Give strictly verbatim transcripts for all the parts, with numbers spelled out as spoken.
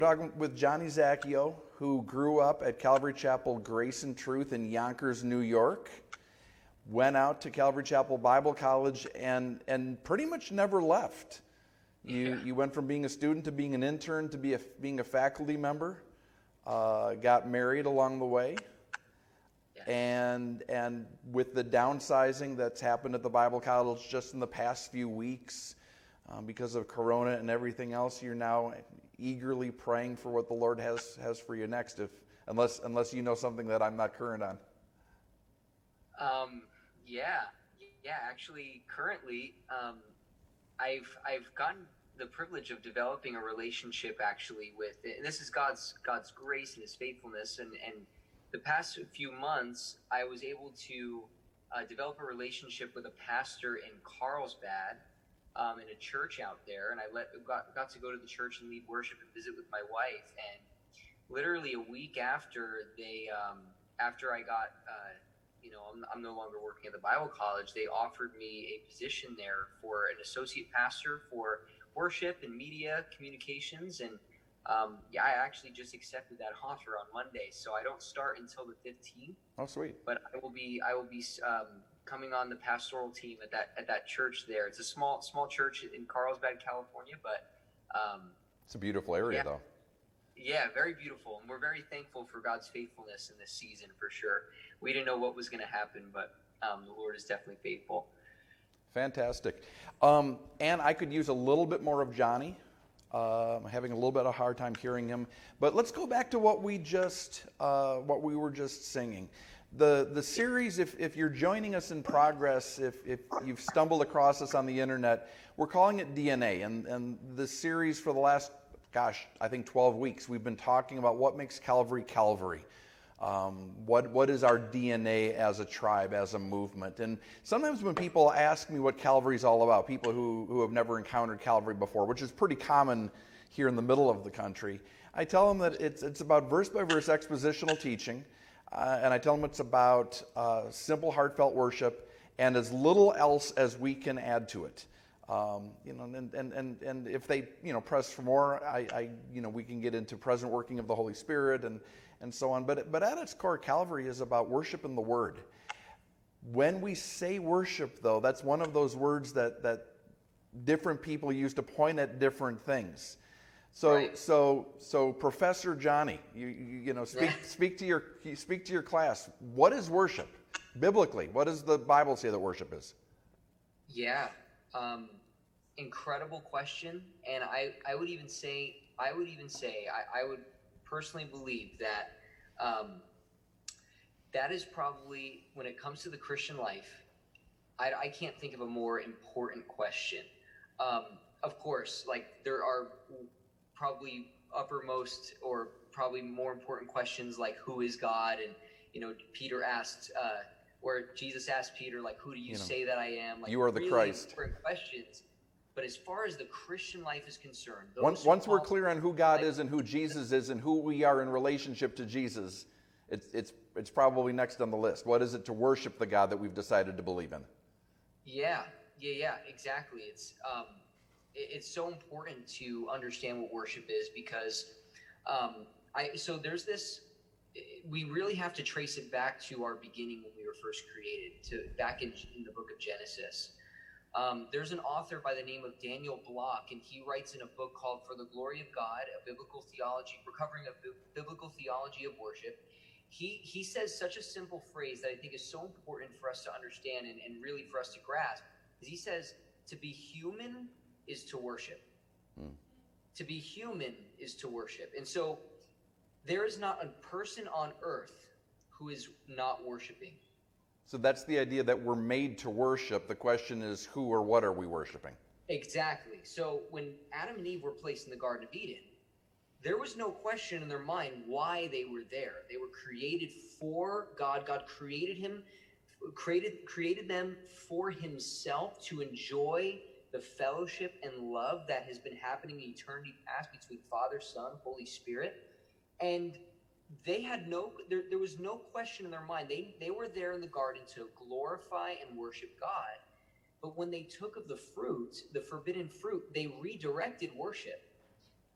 Talking with Johnny Zacchio, who grew up at Calvary Chapel Grace and Truth in Yonkers, New York, went out to Calvary Chapel Bible College and and pretty much never left. You Yeah. you went from being a student to being an intern to be a, being a faculty member, uh, got married along the way, Yeah. and and with the downsizing that's happened at the Bible College just in the past few weeks, um, because of Corona and everything else, you're now eagerly praying for what the Lord has has for you next, if unless unless you know something that I'm not current on. Um, yeah, yeah. Actually, currently, um, I've I've gotten the privilege of developing a relationship actually with, and this is God's God's grace and His faithfulness. And and the past few months, I was able to uh, develop a relationship with a pastor in Carlsbad, um, in a church out there, and I let got got to go to the church and lead worship and visit with my wife. And literally a week after they, um, after I got. Uh, you know, I'm, I'm no longer working at the Bible College, they offered me a position there for an associate pastor for worship and media communications. And um, yeah, I actually just accepted that offer on Monday. So I don't start until the fifteenth. Oh, sweet. But I will be, I will be um, coming on the pastoral team at that, at that church there. It's a small, small church in Carlsbad, California, but um, It's a beautiful area, yeah. though. Yeah, very beautiful. And we're very thankful for God's faithfulness in this season, for sure. We didn't know what was going to happen, but um, the Lord is definitely faithful. Fantastic. Um, and I could use a little bit more of Johnny. Uh, I'm having a little bit of a hard time hearing him. But let's go back to what we just, uh, what we were just singing. The the series, if, if you're joining us in progress, if, if you've stumbled across us on the internet, we're calling it D N A. And, and the series for the last, gosh, I think twelve weeks, we've been talking about what makes Calvary Calvary. Um, what what is our D N A as a tribe, as a movement? And sometimes when people ask me what Calvary is all about, people who, who have never encountered Calvary before, which is pretty common here in the middle of the country, I tell them that it's it's about verse by verse expositional teaching, uh, and I tell them it's about uh, simple, heartfelt worship, and as little else as we can add to it. Um, you know, and, and, and, and if they, you know, press for more, I, I, you know, we can get into present working of the Holy Spirit and, and so on. But, but at its core, Calvary is about worship in the Word. When we say worship, though, that's one of those words that, that different people use to point at different things. So, Right. so, so, Professor Johnny, you, you, you know, speak, Yeah. speak to your, speak to your class. What is worship biblically? What does the Bible say that worship is? Yeah. Um, incredible question. And I, I would even say, I would even say, I, I would personally believe that um, that is probably, when it comes to the Christian life, I, I can't think of a more important question. Um, of course, like there are probably uppermost or probably more important questions like who is God? And, you know, Peter asked, uh, where Jesus asked Peter, like, who do you, You know, say that I am? Like, you are the really Christ. important questions. But as far as the Christian life is concerned, those Once, who once we're call- clear on who God like- is and who Jesus is and who we are in relationship to Jesus, it's, it's, it's probably next on the list. What is it to worship the God that we've decided to believe in? Yeah, yeah, yeah, exactly. It's um, it, it's so important to understand what worship is because um, I so there's this. We really have to trace it back to our beginning when we were first created, to back in, in the book of Genesis. Um, there's an author by the name of Daniel Block, and he writes in a book called "For the Glory of God: A Biblical Theology, Recovering a Bi- Biblical Theology of Worship." He he says such a simple phrase that I think is so important for us to understand and, and really for us to grasp. Is he says, "To be human is to worship. Hmm. To be human is to worship." And so there is not a person on earth who is not worshiping. So that's the idea that we're made to worship. The question is, who or what are we worshiping? Exactly. So when Adam and Eve were placed in the Garden of Eden, there was no question in their mind why they were there. They were created for God. God created him, created created them for himself to enjoy the fellowship and love that has been happening in eternity past between Father, Son, Holy Spirit. And they had no, there, there was no question in their mind. They, they were there in the garden to glorify and worship God. But when they took of the fruit, the forbidden fruit, they redirected worship.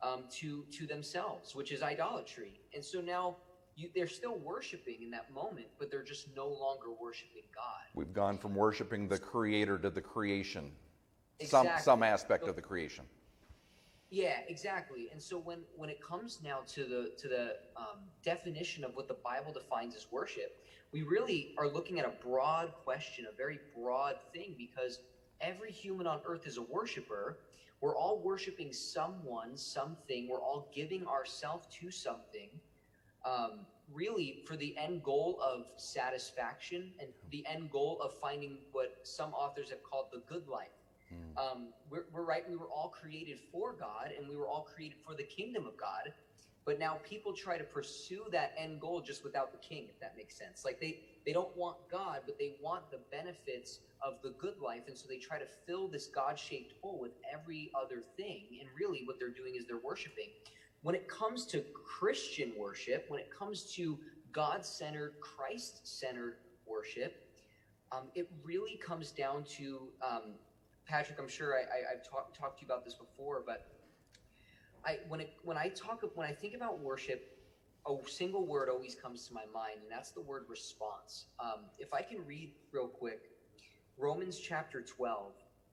um, to to themselves, which is idolatry. And so now you, they're still worshiping in that moment, but they're just no longer worshiping God. We've gone from worshiping the Creator to the creation, Exactly. some some aspect So- of the creation. Yeah, exactly. And so when when it comes now to the to the um, definition of what the Bible defines as worship, we really are looking at a broad question, a very broad thing, because every human on earth is a worshiper. We're all worshiping someone, something. We're all giving ourselves to something, um, really for the end goal of satisfaction and the end goal of finding what some authors have called the good life. Um, we're, we're right. We were all created for God, and we were all created for the kingdom of God. But now people try to pursue that end goal just without the king, if that makes sense. Like they, they don't want God, but they want the benefits of the good life. And so they try to fill this God-shaped hole with every other thing. And really what they're doing is they're worshiping. When it comes to Christian worship, when it comes to God-centered, Christ-centered worship, um, it really comes down to, um, Patrick, I'm sure I, I, I've talked talked to you about this before, but I when it when I talk when I think about worship, a single word always comes to my mind, and that's the word response. Um, if I can read real quick, Romans chapter twelve.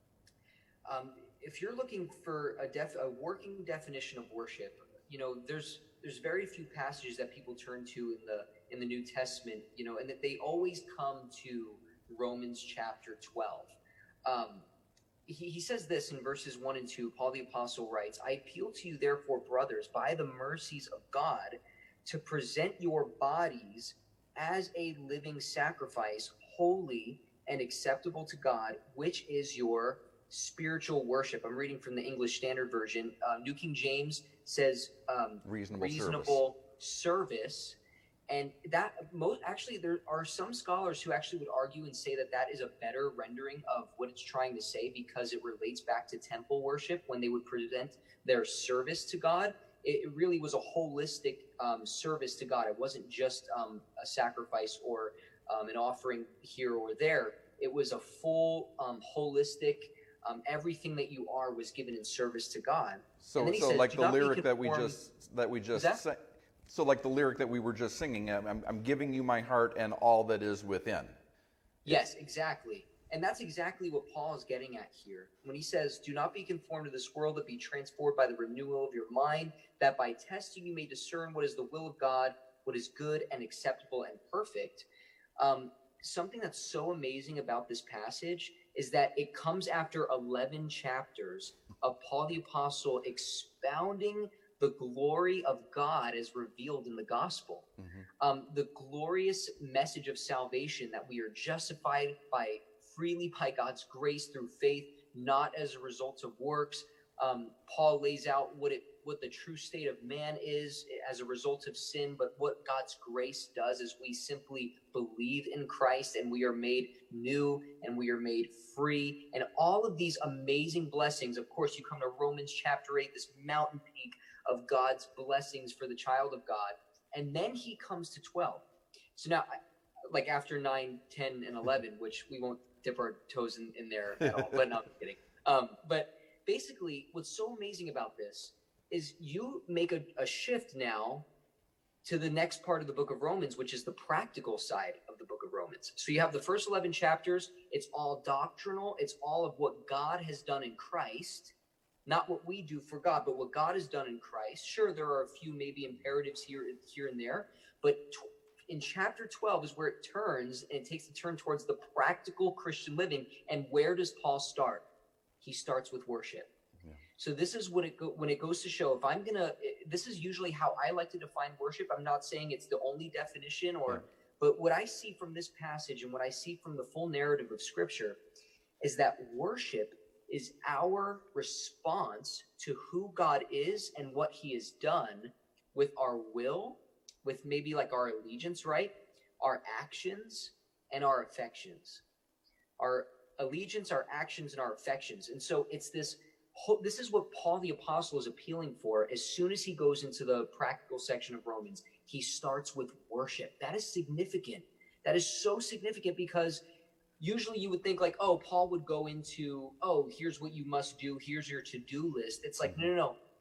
Um, if you're looking for a def a working definition of worship, you know there's there's very few passages that people turn to in the in the New Testament, you know, and that they always come to Romans chapter twelve. Um, He, he says this in verses one and two. Paul the Apostle writes, I appeal to you, therefore, brothers, by the mercies of God, to present your bodies as a living sacrifice, holy and acceptable to God, which is your spiritual worship. I'm reading from the English Standard Version. Uh, New King James says um, Reasonable, reasonable service. And that most actually, there are some scholars who actually would argue and say that that is a better rendering of what it's trying to say, because it relates back to temple worship when they would present their service to God. It, it really was a holistic um, service to God. It wasn't just um, a sacrifice or um, an offering here or there. It was a full, um, holistic. Um, everything that you are was given in service to God. So, so says, like "Do the not be lyric that we conformed-" just that we just that? sang. So like the lyric that we were just singing, I'm, I'm giving you my heart and all that is within. Yes, exactly. And that's exactly what Paul is getting at here. When he says, do not be conformed to this world, but be transformed by the renewal of your mind, that by testing you may discern what is the will of God, what is good and acceptable and perfect. Um, something that's so amazing about this passage is that it comes after eleven chapters of Paul the Apostle expounding the glory of God as revealed in the gospel. Mm-hmm. Um, the glorious message of salvation, that we are justified by freely by God's grace through faith, not as a result of works. Um, Paul lays out what it what the true state of man is as a result of sin, but what God's grace does is we simply believe in Christ and we are made new and we are made free. And all of these amazing blessings, of course, you come to Romans chapter eight, this mountain peak of God's blessings for the child of God. And then he comes to twelve. So now, like after nine, ten, and eleven, which we won't dip our toes in, in there at all, but no, I'm kidding. Um, but basically, what's so amazing about this is you make a, a shift now to the next part of the book of Romans, which is the practical side of the book of Romans. So you have the first eleven chapters. It's all doctrinal. It's all of what God has done in Christ, not what we do for God, but what God has done in Christ. Sure, there are a few maybe imperatives here, here and there, but t- in chapter twelve is where it turns, and it takes the turn towards the practical Christian living. And where does Paul start? He starts with worship. Yeah. So this is what it go, when it goes to show, if I'm gonna, this is usually how I like to define worship. I'm not saying it's the only definition, or, yeah. but what I see from this passage and what I see from the full narrative of Scripture is that worship is our response to who God is and what He has done with our will, with maybe like our allegiance, right? Our actions and our affections. Our allegiance, our actions, and our affections. And so it's this, this is what Paul the Apostle is appealing for. As soon as he goes into the practical section of Romans, he starts with worship. That is significant. That is so significant, because usually you would think like, oh, Paul would go into, oh, here's what you must do. Here's your to-do list. It's like, no, no, no.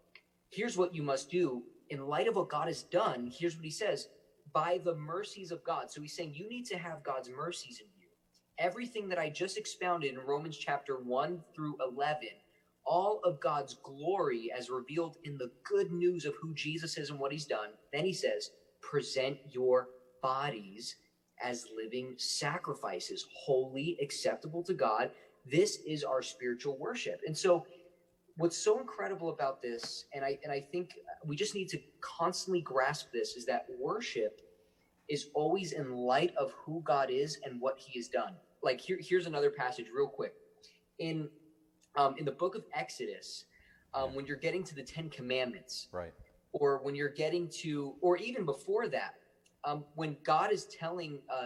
here's what you must do in light of what God has done. Here's what he says, by the mercies of God. So he's saying you need to have God's mercies in you. Everything that I just expounded in Romans chapter one through eleven, all of God's glory as revealed in the good news of who Jesus is and what he's done. Then he says, present your bodies as living sacrifices, holy, acceptable to God. This is our spiritual worship. And so what's so incredible about this, and I and I think we just need to constantly grasp this, is that worship is always in light of who God is and what he has done. Like here, here's another passage real quick. In um, in the book of Exodus, um, yeah. when you're getting to the Ten Commandments, right, or when you're getting to, or even before that, um, when God is telling uh,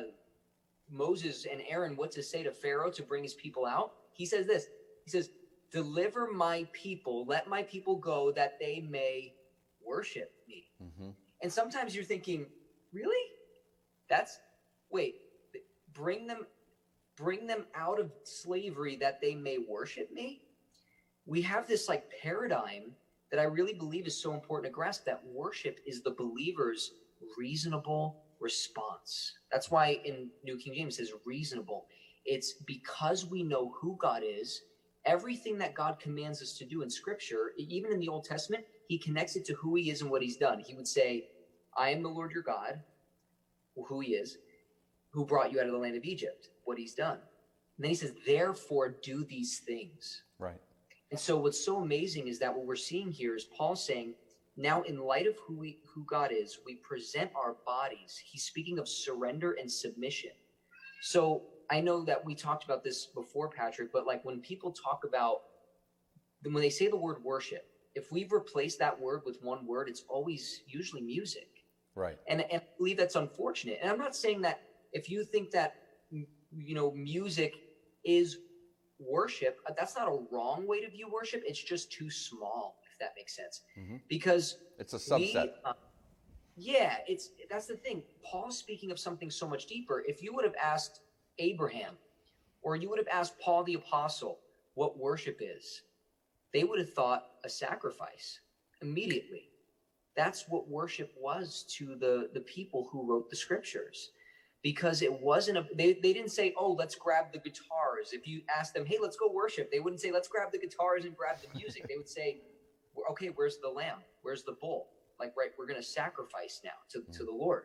Moses and Aaron what to say to Pharaoh to bring his people out, he says this. He says, deliver my people, let my people go that they may worship me. Mm-hmm. And sometimes you're thinking, really? That's, wait, bring them, bring them out of slavery that they may worship me? We have this like paradigm that I really believe is so important to grasp, that worship is the believer's reasonable response. That's why in New King James it says reasonable. It's because we know who God is. Everything that God commands us to do in Scripture, even in the Old Testament, he connects it to who he is and what he's done. He would say, I am the Lord your God, who he is, who brought you out of the land of Egypt, what he's done. And then he says, therefore do these things. Right. And so what's so amazing is that what we're seeing here is Paul saying, now in light of who we, who God is, we present our bodies. He's speaking of surrender and submission. So I know that we talked about this before, Patrick, but like when people talk about, when they say the word worship, if we've replaced that word with one word, it's always usually music. Right. And, and I believe that's unfortunate. And I'm not saying that if you think that, you know, music is worship, that's not a wrong way to view worship. It's just too small, if that makes sense. Mm-hmm. Because it's a subset. We, uh, yeah, it's that's the thing. Paul's speaking of something so much deeper. If you would have asked Abraham, or you would have asked Paul the Apostle what worship is, they would have thought a sacrifice immediately. That's what worship was to the, the people who wrote the scriptures. Because it wasn't a, they, they didn't say, oh, let's grab the guitars. If you ask them, hey, let's go worship, they wouldn't say, let's grab the guitars and grab the music. They would say, okay, where's the lamb? Where's the bull? Like, right, we're going to sacrifice now to, mm-hmm. to the Lord.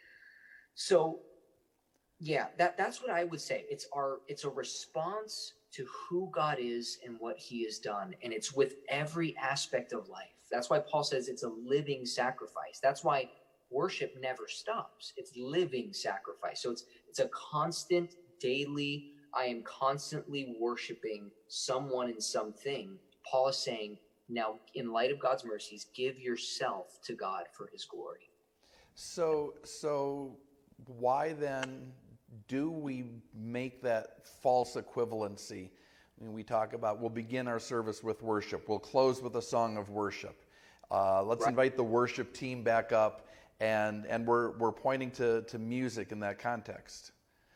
So, yeah, that, that's what I would say. It's our, it's a response to who God is and what he has done. And it's with every aspect of life. That's why Paul says it's a living sacrifice. That's why worship never stops. It's living sacrifice. So it's it's a constant, daily, I am constantly worshiping someone and something. Paul is saying, now, in light of God's mercies, give yourself to God for his glory. So, so why then do we make that false equivalency? I mean, we talk about we'll begin our service with worship. We'll close with a song of worship. Uh, let's right. invite the worship team back up, and and we're we're pointing to, to music in that context.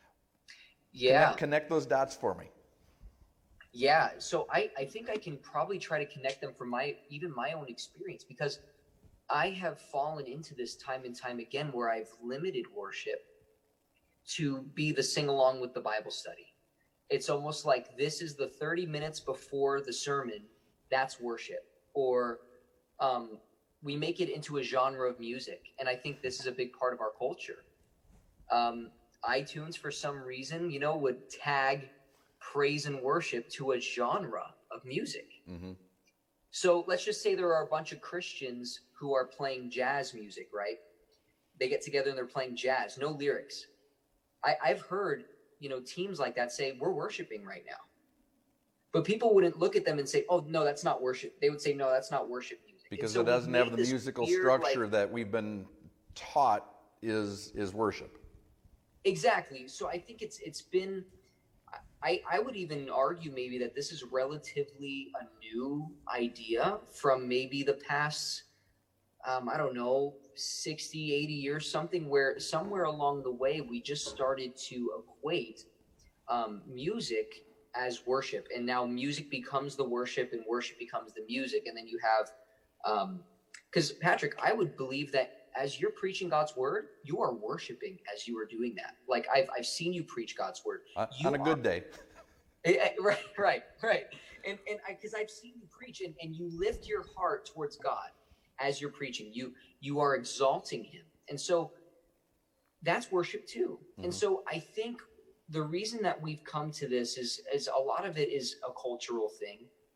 Yeah. Connect, connect those dots for me. Yeah. So I, I think I can probably try to connect them from my even my own experience, because I have fallen into this time and time again where I've limited worship to be the sing along with the Bible study. It's almost like this is the thirty minutes before the sermon. That's worship. Or um, we make it into a genre of music. And I think this is a big part of our culture. Um, iTunes, for some reason, you know, would tag praise and worship to a genre of music. Mm-hmm. So let's just say there are a bunch of Christians who are playing jazz music, right? They get together and they're playing jazz, no lyrics. I, I've heard, you know, teams like that say, we're worshiping right now. But people wouldn't look at them and say, oh, no, that's not worship. They would say, no, that's not worship music. Because so it doesn't have the musical weird, structure like, that we've been taught is is worship. Exactly. So I think it's it's been, I, I would even argue maybe that this is relatively a new idea from maybe the past, um, I don't know, sixty, eighty years, something where somewhere along the way we just started to equate um, music as worship. And now music becomes the worship and worship becomes the music. And then you have, um, Because Patrick, I would believe that as you're preaching God's word, you are worshiping as you are doing that. Like I've I've seen you preach God's word. On, You on a good are, day. right, right, right. And and because I've seen you preach, and, and you lift your heart towards God as you're preaching. You you are exalting Him, and so that's worship too. Mm-hmm. And so I think the reason that we've come to this is is a lot of it is a cultural thing.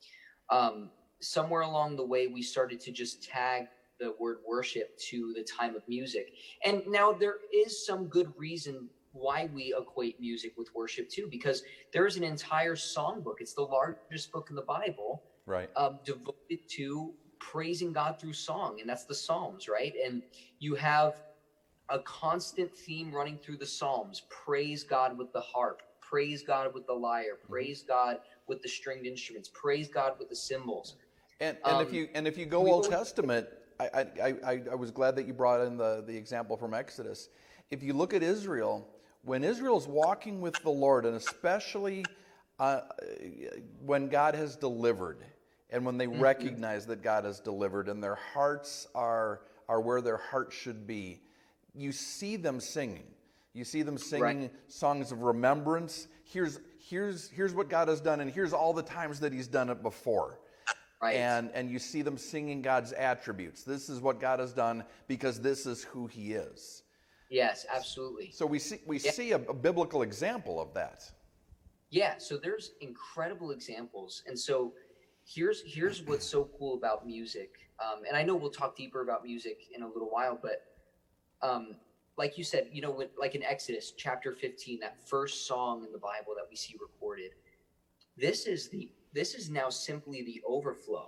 Um, somewhere along the way, we started to just tag the word worship to the time of music. And now there is some good reason why we equate music with worship too, because there's an entire songbook. It's the largest book in the Bible, right? Um, devoted to praising God through song. And that's the Psalms, right? And you have a constant theme running through the Psalms: praise God with the harp, praise God with the lyre, praise mm-hmm. God with the stringed instruments, praise God with the cymbals. And, and um, if you and if you go Old Testament, I, I I I was glad that you brought in the the example from Exodus. If you look at Israel, when Israel's walking with the Lord, and especially uh, when God has delivered, and when they mm-hmm. recognize that God has delivered, and their hearts are are where their hearts should be, you see them singing. You see them singing right. songs of remembrance. Here's here's here's what God has done, and here's all the times that He's done it before. Right. And and you see them singing God's attributes. This is what God has done because this is who He is. Yes, absolutely. So we see we yeah. see a, a biblical example of that. Yeah. So there's incredible examples, and so here's here's what's so cool about music. Um, and I know we'll talk deeper about music in a little while, but um, like you said, you know, like in Exodus chapter fifteen, that first song in the Bible that we see recorded, this is the This is now simply the overflow.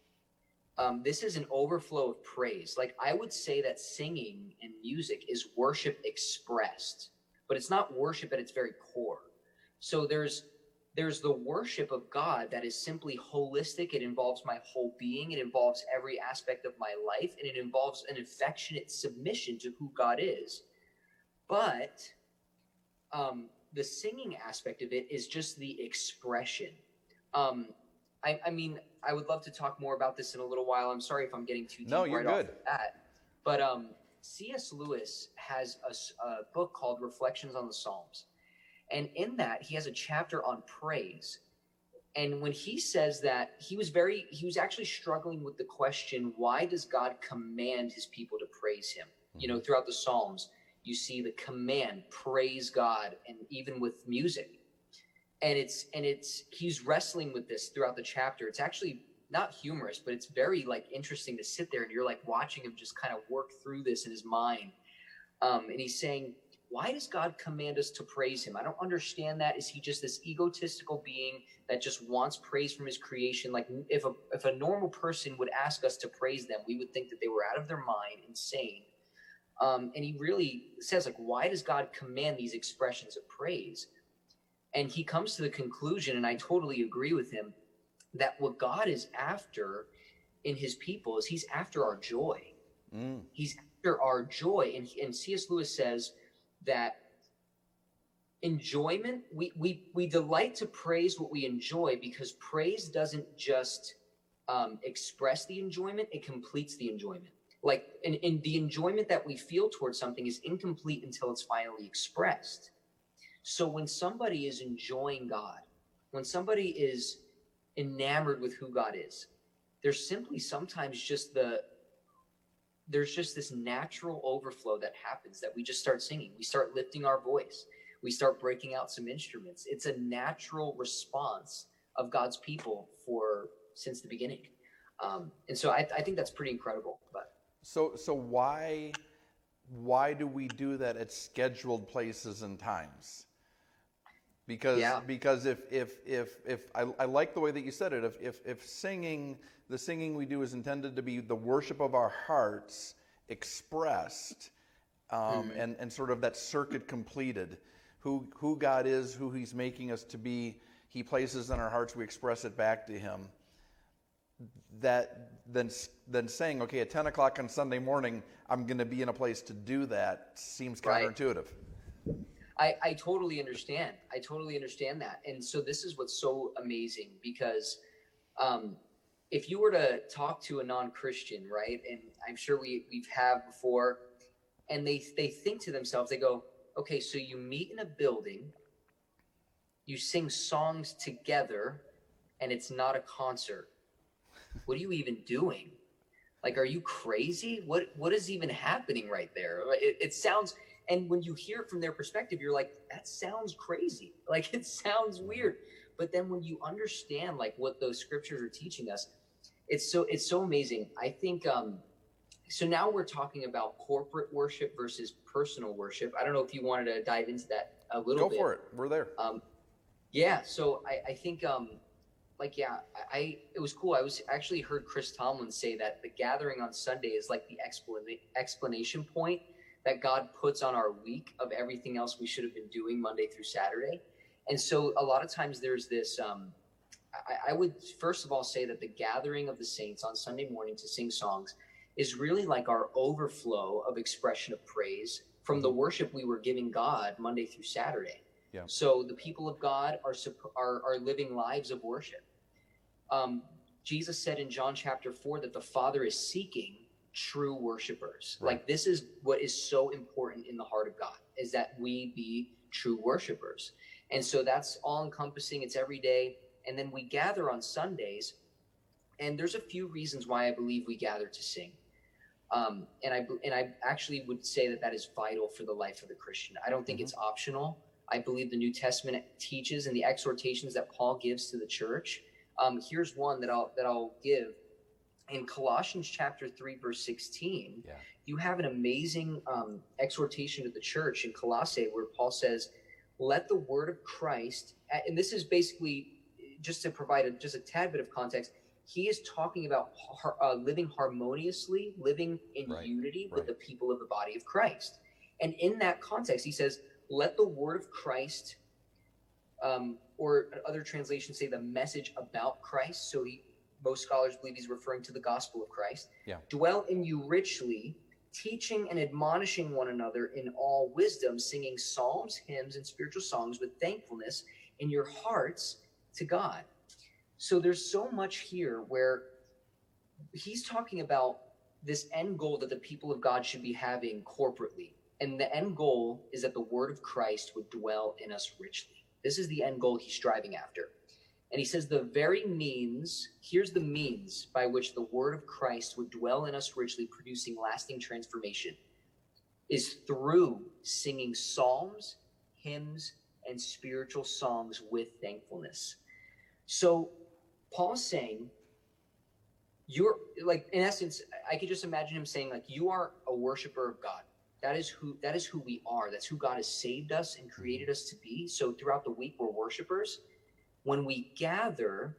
Um, this is an overflow of praise. Like I would say that singing and music is worship expressed, but it's not worship at its very core. So there's there's the worship of God that is simply holistic. It involves my whole being. It involves every aspect of my life, and it involves an affectionate submission to who God is. But um, the singing aspect of it is just the expression. Um, I, I mean, I would love to talk more about this in a little while. I'm sorry if I'm getting too deep no, you're right good. off the bat. But um, C S Lewis has a, a book called Reflections on the Psalms. And in that, he has a chapter on praise. And when he says that, he was very, he was actually struggling with the question, why does God command his people to praise him? Mm-hmm. You know, throughout the Psalms, you see the command, praise God, and even with music. And it's, and it's, he's wrestling with this throughout the chapter. It's actually not humorous, but it's very like interesting to sit there and you're like watching him just kind of work through this in his mind. Um, and he's saying, why does God command us to praise him? I don't understand that. Is he just this egotistical being that just wants praise from his creation? Like if a, if a normal person would ask us to praise them, we would think that they were out of their mind, insane. Um, and he really says, like, why does God command these expressions of praise? And he comes to the conclusion, and I totally agree with him, that what God is after in his people is he's after our joy. Mm. He's after our joy. And, and C S Lewis says that enjoyment, we, we, we delight to praise what we enjoy because praise doesn't just um, express the enjoyment, it completes the enjoyment. Like, in, in the enjoyment that we feel towards something is incomplete until it's finally expressed. So when somebody is enjoying God, when somebody is enamored with who God is, there's simply sometimes just the, there's just this natural overflow that happens that we just start singing. We start lifting our voice. We start breaking out some instruments. It's a natural response of God's people for since the beginning. Um, and so I, I think that's pretty incredible. But so so why why do we do that at scheduled places and times? Because yeah. because if if if if I, I like the way that you said it, if if if singing the singing we do is intended to be the worship of our hearts expressed, um, mm-hmm. and and sort of that circuit completed, who who God is, who He's making us to be, He places in our hearts, we express it back to Him. That then then saying, okay, at ten o'clock on Sunday morning, I'm going to be in a place to do that seems counterintuitive. Right. I, I totally understand. I totally understand that. And so this is what's so amazing because um, if you were to talk to a non-Christian, right, and I'm sure we we've have before, and they they think to themselves, they go, okay, so you meet in a building, you sing songs together, and it's not a concert. What are you even doing? Like, are you crazy? What what is even happening right there? It, it sounds, and when you hear it from their perspective, you're like, that sounds crazy. Like, it sounds weird. But then when you understand like what those scriptures are teaching us, it's so it's so amazing. I think um, so now we're talking about corporate worship versus personal worship. I don't know if you wanted to dive into that a little Go bit. for it. We're there. Um, yeah. So I, I think um, like yeah, I, I it was cool. I was actually heard Chris Tomlin say that the gathering on Sunday is like the explana- explanation point that God puts on our week of everything else we should have been doing Monday through Saturday. And so a lot of times there's this, um, I, I would first of all say that the gathering of the saints on Sunday morning to sing songs is really like our overflow of expression of praise from the worship we were giving God Monday through Saturday. Yeah. So the people of God are, are, are living lives of worship. Um, Jesus said in John chapter four that the Father is seeking true worshipers. Right. Like, this is what is so important in the heart of God, is that we be true worshipers. And so that's all encompassing. It's every day. And then we gather on Sundays. And there's a few reasons why I believe we gather to sing. Um, and I and I actually would say that that is vital for the life of the Christian. I don't think mm-hmm. it's optional. I believe the New Testament teaches, and the exhortations that Paul gives to the church. Um, here's one that I'll that I'll give. In Colossians chapter three, verse sixteen, yeah. you have an amazing um, exhortation to the church in Colossae where Paul says, let the word of Christ, and this is basically, just to provide a, just a tad bit of context, he is talking about uh, living harmoniously, living in right. unity with right. the people of the body of Christ. And in that context, he says, let the word of Christ, um, or other translations say the message about Christ, so he, most scholars believe he's referring to the gospel of Christ, yeah. dwell in you richly, teaching and admonishing one another in all wisdom, singing psalms, hymns, and spiritual songs with thankfulness in your hearts to God. So there's so much here where he's talking about this end goal that the people of God should be having corporately. And the end goal is that the word of Christ would dwell in us richly. This is the end goal he's striving after. And he says the very means, here's the means by which the word of Christ would dwell in us richly, producing lasting transformation, is through singing psalms, hymns, and spiritual songs with thankfulness. So Paul's saying, you're like, in essence, I could just imagine him saying, like, you are a worshiper of God. That is who, that is who we are. That's who God has saved us and created us to be. So throughout the week, we're worshipers. When we gather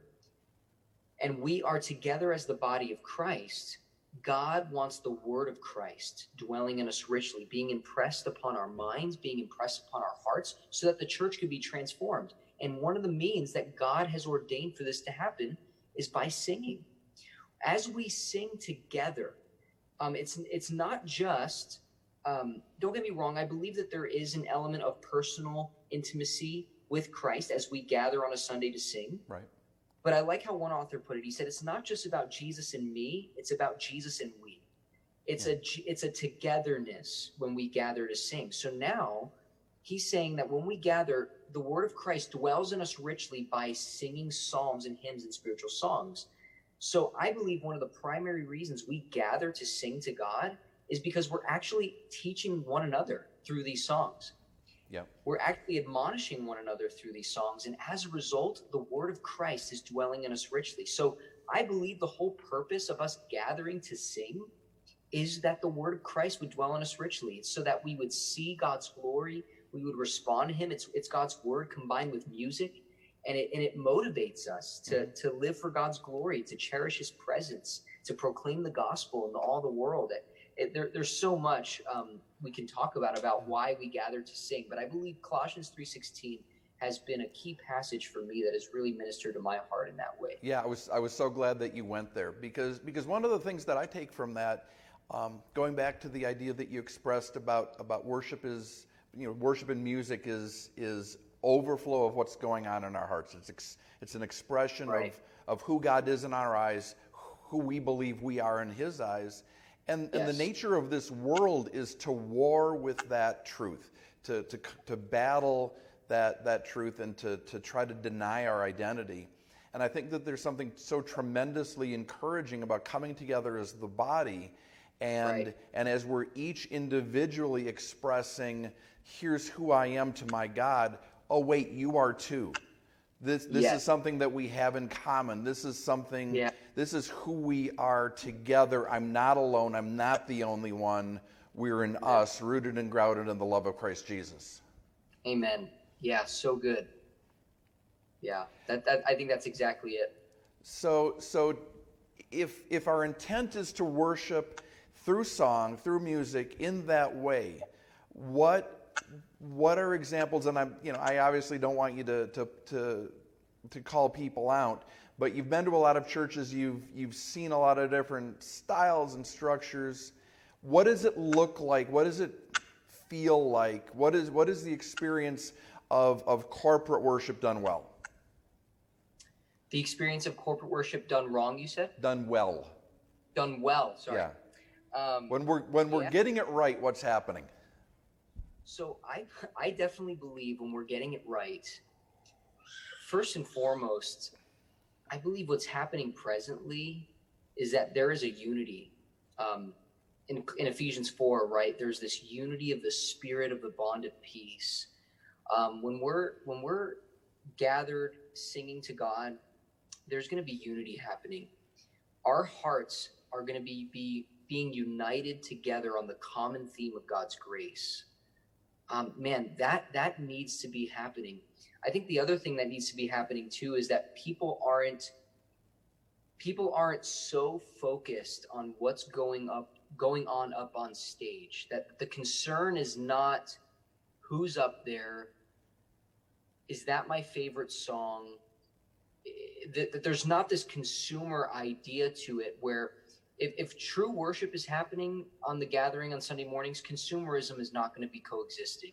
and we are together as the body of Christ, God wants the word of Christ dwelling in us richly, being impressed upon our minds, being impressed upon our hearts, so that the church could be transformed. And one of the means that God has ordained for this to happen is by singing. As we sing together, um, it's it's not just, um, don't get me wrong, I believe that there is an element of personal intimacy with Christ as we gather on a Sunday to sing. Right. But I like how one author put it. He said, it's not just about Jesus and me, it's about Jesus and we. It's yeah. a it's a togetherness when we gather to sing. So now he's saying that when we gather, the word of Christ dwells in us richly by singing psalms and hymns and spiritual songs. So I believe one of the primary reasons we gather to sing to God is because we're actually teaching one another through these songs. Yeah. We're actually admonishing one another through these songs. And as a result, the word of Christ is dwelling in us richly. So I believe the whole purpose of us gathering to sing is that the word of Christ would dwell in us richly. It's so that we would see God's glory. We would respond to him. It's it's God's word combined with music. And it, and it motivates us to, mm-hmm. to live for God's glory, to cherish his presence, to proclaim the gospel in all the world. It, it, there, there's so much um, we can talk about, about why we gather to sing. But I believe Colossians three sixteen has been a key passage for me that has really ministered to my heart in that way. Yeah, I was I was so glad that you went there, because because one of the things that I take from that, um, going back to the idea that you expressed about, about worship is, you know, worship and music is is overflow of what's going on in our hearts. It's ex, it's an expression right. of, of who God is in our eyes, who we believe we are in his eyes. And, and the Yes. nature of this world is to war with that truth, to, to, to battle that, that truth and to, to try to deny our identity. And I think that there's something so tremendously encouraging about coming together as the body, and, Right. and as we're each individually expressing, here's who I am to my God, oh wait, you are too. This, this Yes. is something that we have in common. This is something, Yeah. this is who we are together. I'm not alone. I'm not the only one. We're in us, rooted and grounded in the love of Christ Jesus. Amen. Yeah, so good. Yeah, that, that I think that's exactly it. So, so if, if our intent is to worship through song, through music, in that way, what, what are examples? And I'm, you know, I obviously don't want you to, to, to, to call people out, but you've been to a lot of churches, you've, you've seen a lot of different styles and structures. What does it look like? What does it feel like? What is, what is the experience of, of corporate worship done well? The experience of corporate worship done wrong, you said? Done well. Done well, sorry. Yeah. Um, When we're when we're yeah. getting it right, what's happening? So I I definitely believe when we're getting it right, first and foremost, I believe what's happening presently is that there is a unity. Um, in, in Ephesians four, right? There's this unity of the spirit of the bond of peace. Um, when we're when we're gathered singing to God, there's going to be unity happening. Our hearts are going to be, be being united together on the common theme of God's grace. Um, man, that that needs to be happening. I think the other thing that needs to be happening too is that people aren't people aren't so focused on what's going up going on up on stage, that the concern is not who's up there. Is that my favorite song? That there's not this consumer idea to it where if, if true worship is happening on the gathering on Sunday mornings, consumerism is not going to be coexisting.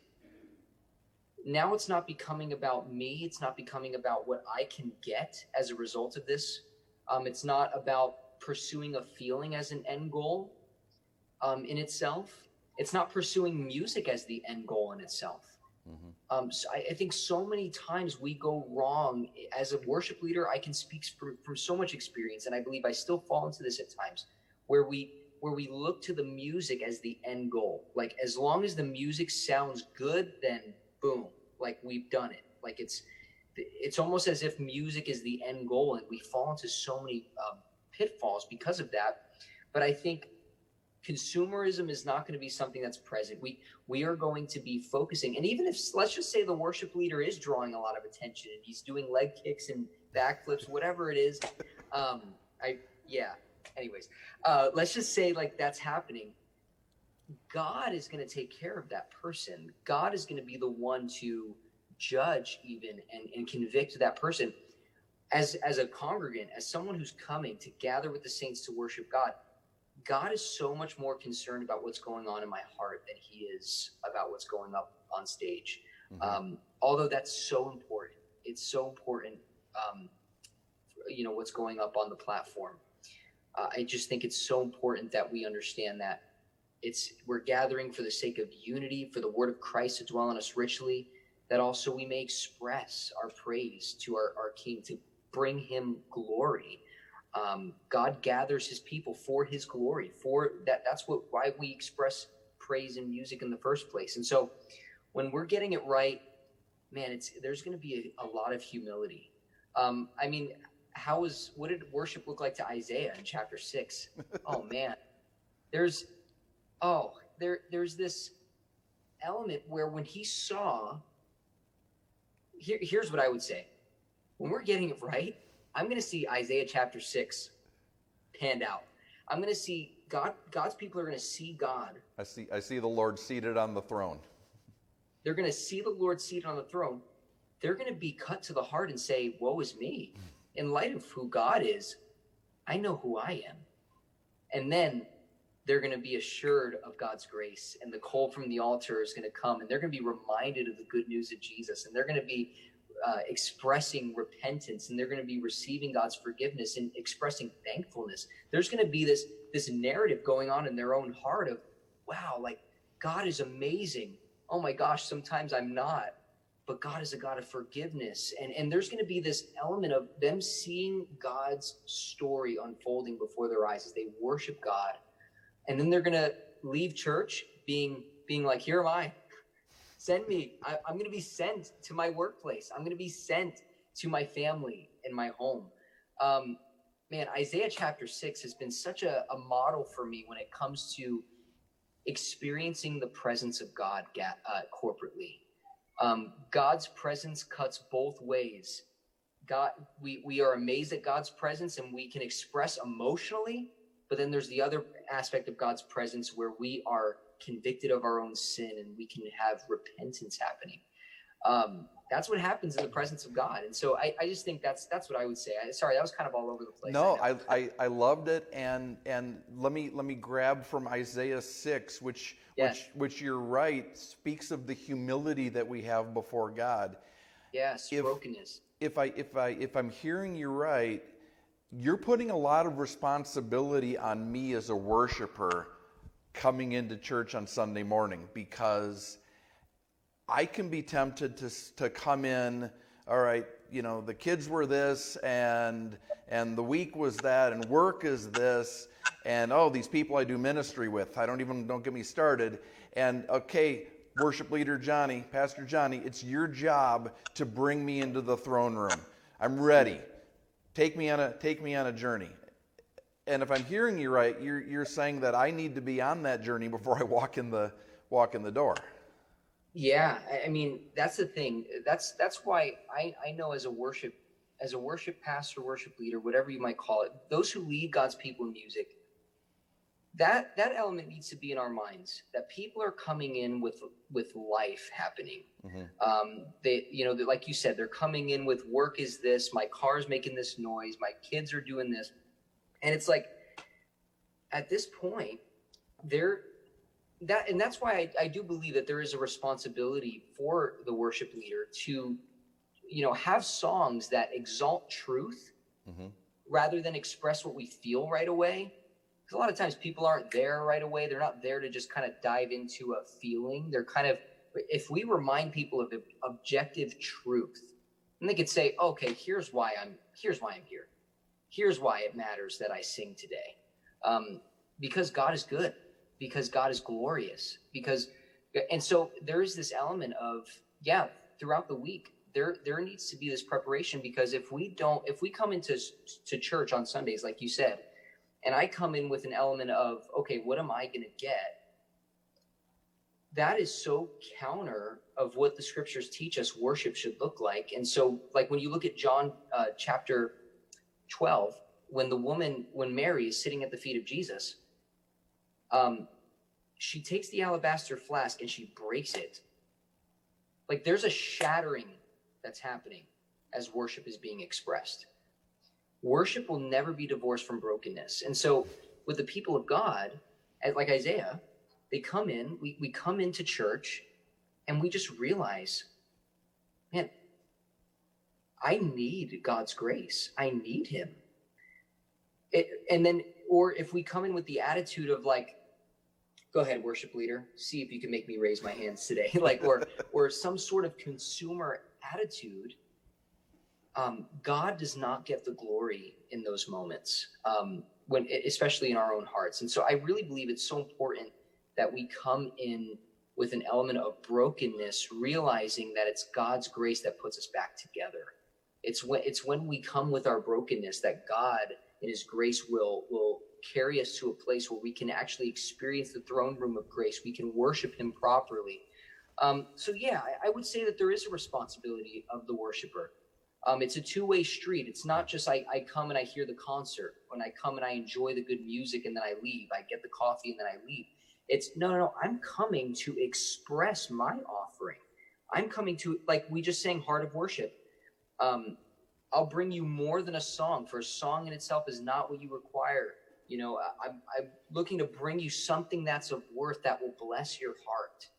Now it's not becoming about me. It's not becoming about what I can get as a result of this. Um, it's not about pursuing a feeling as an end goal um, in itself. It's not pursuing music as the end goal in itself. Mm-hmm. Um, so I, I think so many times we go wrong. As a worship leader, I can speak from, from so much experience, and I believe I still fall into this at times, where we where we look to the music as the end goal. Like, as long as the music sounds good, then boom, like we've done it. Like it's it's almost as if music is the end goal, and we fall into so many um, pitfalls because of that. But I think consumerism is not going to be something that's present. We we are going to be focusing, and even if, let's just say, the worship leader is drawing a lot of attention and he's doing leg kicks and backflips, whatever it is. Um, I yeah. Anyways, uh, let's just say like that's happening. God is going to take care of that person. God is going to be the one to judge even and, and convict that person. As as a congregant, as someone who's coming to gather with the saints to worship God, God is so much more concerned about what's going on in my heart than he is about what's going up on stage. Mm-hmm. Um, although that's so important. It's so important, um, you know, what's going up on the platform. Uh, I just think it's so important that we understand that it's we're gathering for the sake of unity, for the word of Christ to dwell in us richly, that also we may express our praise to our, our King, to bring him glory. Um, God gathers his people for his glory, for that. That's what why we express praise in music in the first place. And so when we're getting it right, man, it's there's going to be a, a lot of humility. Um, I mean, how is what did worship look like to Isaiah in chapter six? Oh man, there's oh there there's this element where when he saw. Here, here's what I would say: when we're getting it right, I'm going to see Isaiah chapter six panned out. I'm going to see God. God's people are going to see God. I see. I see the Lord seated on the throne. They're going to see the Lord seated on the throne. They're going to be cut to the heart and say, "Woe is me!" In light of who God is, I know who I am. And then they're going to be assured of God's grace, and the coal from the altar is going to come, and they're going to be reminded of the good news of Jesus, and they're going to be uh, expressing repentance, and they're going to be receiving God's forgiveness and expressing thankfulness. There's going to be this this narrative going on in their own heart of, wow, like God is amazing. Oh my gosh, sometimes I'm not, but God is a God of forgiveness. And, and there's going to be this element of them seeing God's story unfolding before their eyes as they worship God. And then they're going to leave church being, being like, here am I. Send me. I, I'm going to be sent to my workplace. I'm going to be sent to my family and my home. Um, man, Isaiah chapter six has been such a, a model for me when it comes to experiencing the presence of God uh, corporately. Um, God's presence cuts both ways. God, we, we are amazed at God's presence and we can express emotionally, but then there's the other aspect of God's presence where we are convicted of our own sin and we can have repentance happening. Um, that's what happens in the presence of God. And so I, I just think that's that's what I would say. I, sorry, that was kind of all over the place. No, I, I, I loved it. And and let me let me grab from Isaiah six, which yes. which which you're right, speaks of the humility that we have before God. Yes, if, brokenness. If I if I if I'm hearing you right, you're putting a lot of responsibility on me as a worshiper coming into church on Sunday morning, because I can be tempted to to come in, all right, you know, the kids were this and and the week was that and work is this and oh, these people I do ministry with, I don't even, don't get me started. And okay, worship leader Johnny, Pastor Johnny, it's your job to bring me into the throne room. I'm ready. Take me on a take me on a journey. And if I'm hearing you right, you're you're saying that I need to be on that journey before I walk in the walk in the door. Yeah, I mean, that's the thing. That's that's why I, I know as a worship as a worship pastor, worship leader, whatever you might call it, those who lead God's people in music, that that element needs to be in our minds, that people are coming in with with life happening. Mm-hmm. Um, they, you know, like you said, they're coming in with work is this, my car's making this noise, my kids are doing this. And it's like, at this point, they're that, and that's why I, I do believe that there is a responsibility for the worship leader to, you know, have songs that exalt truth mm-hmm. rather than express what we feel right away. Because a lot of times people aren't there right away. They're not there to just kind of dive into a feeling. They're kind of, if we remind people of objective truth, and they could say, okay, here's why I'm, here's why I'm here. Here's why it matters that I sing today. Um, because God is good. Because God is glorious. Because, and so there is this element of, yeah, throughout the week, there there needs to be this preparation, because if we don't, if we come into to church on Sundays, like you said, and I come in with an element of, okay, what am I going to get? That is so counter of what the scriptures teach us worship should look like. And so, like when you look at John uh, chapter twelve, when the woman, when Mary is sitting at the feet of Jesus, um, she takes the alabaster flask and she breaks it. Like there's a shattering that's happening as worship is being expressed. Worship will never be divorced from brokenness. And so with the people of God, like Isaiah, they come in, we, we come into church and we just realize, man, I need God's grace. I need him. It, and then, or if we come in with the attitude of like, go ahead, worship leader, see if you can make me raise my hands today. like, or, or some sort of consumer attitude, um, God does not get the glory in those moments, um, when, especially in our own hearts. And so I really believe it's so important that we come in with an element of brokenness, realizing that it's God's grace that puts us back together. It's when, it's when we come with our brokenness that God in his grace will, will carry us to a place where we can actually experience the throne room of grace. We can worship him properly. Um, so yeah, I, I would say that there is a responsibility of the worshiper. Um, it's a two-way street. It's not just I, I come and I hear the concert, when I come and I enjoy the good music and then I leave. I get the coffee and then I leave. It's no, no, no. I'm coming to express my offering. I'm coming to, like we just sang Heart of Worship. Um, I'll bring you more than a song, for a song in itself is not what you require. You know, I'm, I'm looking to bring you something that's of worth that will bless your heart.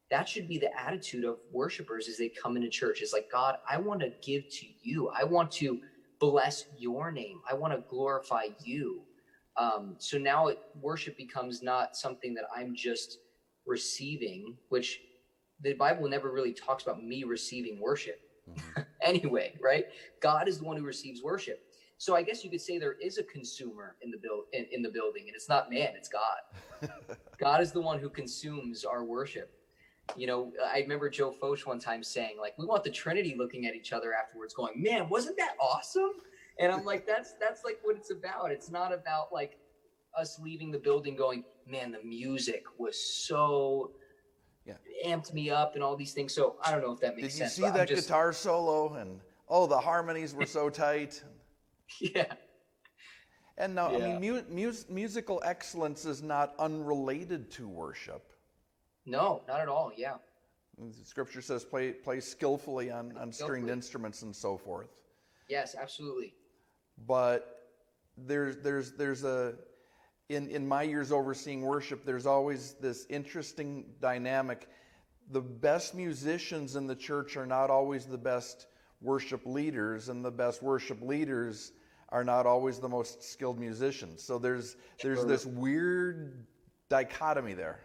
that should be the attitude of worshipers as they come into church. It's like, God, I want to give to you. I want to bless your name. I want to glorify you. Um, so now it, worship becomes not something that I'm just receiving, which the Bible never really talks about me receiving worship. Mm-hmm. Anyway, right? God is the one who receives worship. So I guess you could say there is a consumer in the build in, in the building, and it's not man, it's God. God is the one who consumes our worship. You know, I remember Joe Focht one time saying, like, we want the Trinity looking at each other afterwards going, man, wasn't that awesome? And I'm like, that's that's like what it's about. It's not about like us leaving the building going, man, the music was so yeah. amped me up and all these things. So I don't know if that makes sense. Did you see that just... guitar solo and oh, the harmonies were so tight. Yeah. And now, yeah. I mean, mu- mu- musical excellence is not unrelated to worship. No, not at all. Yeah. Scripture says play play skillfully on, on stringed instruments and so forth. Yes, absolutely. But there's there's there's a in in my years overseeing worship, there's always this interesting dynamic. The best musicians in the church are not always the best worship leaders, and the best worship leaders are not always the most skilled musicians. So there's there's sure. this weird dichotomy there.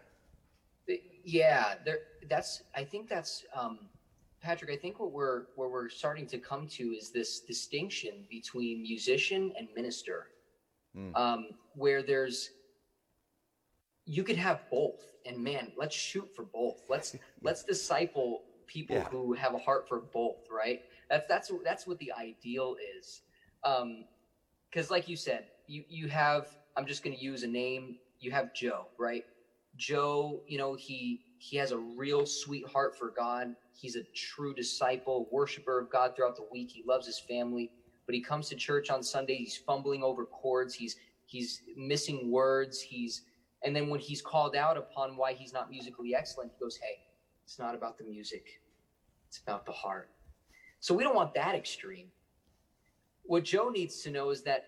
Yeah, there. That's. I think that's, um, Patrick. I think what we're where we're starting to come to is this distinction between musician and minister, mm. um, where there's. You could have both, and man, let's shoot for both. Let's let's disciple people yeah. who have a heart for both. Right. That's that's that's what the ideal is, because um, like you said, you you have. I'm just going to use a name. You have Joe, right? Joe, you know, he he has a real sweet heart for God. He's a true disciple, worshiper of God throughout the week. He loves his family, but he comes to church on Sunday. He's fumbling over chords. He's he's missing words. He's and then when he's called out upon why he's not musically excellent, he goes, "Hey, it's not about the music. It's about the heart." So we don't want that extreme. What Joe needs to know is that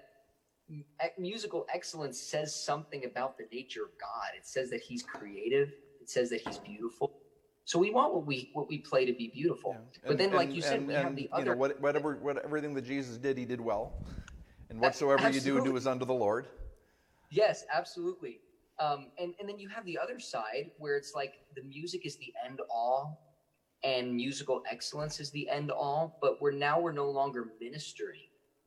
musical excellence says something about the nature of God. It says that he's creative. It says that he's beautiful. So we want what we what we play to be beautiful. Yeah. And, but then, and, like you said, and, we and, have the you other. Know, what, whatever, what, everything that Jesus did, he did well. And whatsoever absolutely. you do, do as unto the Lord. Yes, absolutely. Um, and, and then you have the other side where it's like the music is the end all and musical excellence is the end all. But we're now we're no longer ministering.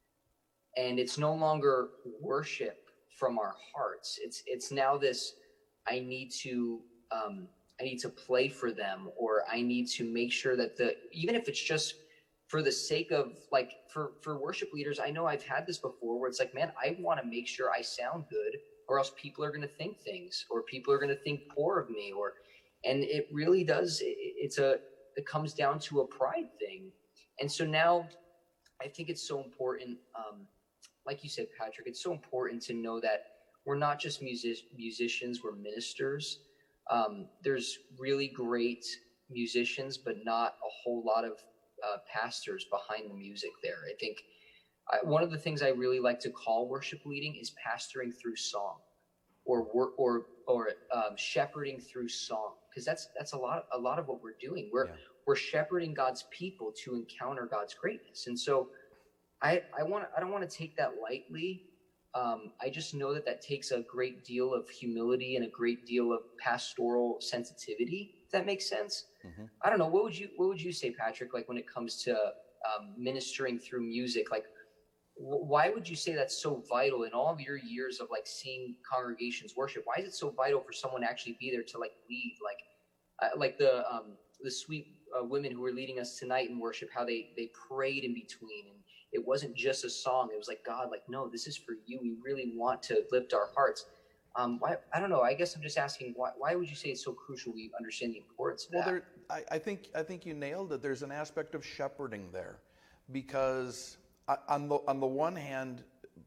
And it's no longer worship from our hearts. It's it's now this, I need to um, I need to play for them, or I need to make sure that the, even if it's just for the sake of like, for, for worship leaders, I know I've had this before where it's like, man, I want to make sure I sound good or else people are going to think things or people are going to think poor of me or, and it really does, it, it's a, it comes down to a pride thing. And so now I think it's so important, um, like you said, Patrick, it's so important to know that we're not just music- musicians, we're ministers. Um, there's really great musicians, but not a whole lot of uh, pastors behind the music there. I think I, one of the things I really like to call worship leading is pastoring through song or or or, or um, shepherding through song, because that's that's a lot a lot of what we're doing. We're yeah. we're shepherding God's people to encounter God's greatness. And so I, I want I don't want to take that lightly. Um, I just know that that takes a great deal of humility and a great deal of pastoral sensitivity. If that makes sense. Mm-hmm. I don't know. What would you What would you say, Patrick? Like when it comes to um, ministering through music, like w- why would you say that's so vital in all of your years of like seeing congregations worship? Why is it so vital for someone to actually be there to like lead, like uh, like the um, the sweet uh, women who were leading us tonight in worship? How they they prayed in between. And it wasn't just a song. It was like, God, like, no, this is for you. We really want to lift our hearts. Um, why, I don't know. I guess I'm just asking, why, why would you say it's so crucial we understand the importance of well, that? Well, I, I think I think you nailed it. There's an aspect of shepherding there, because on the on the one hand,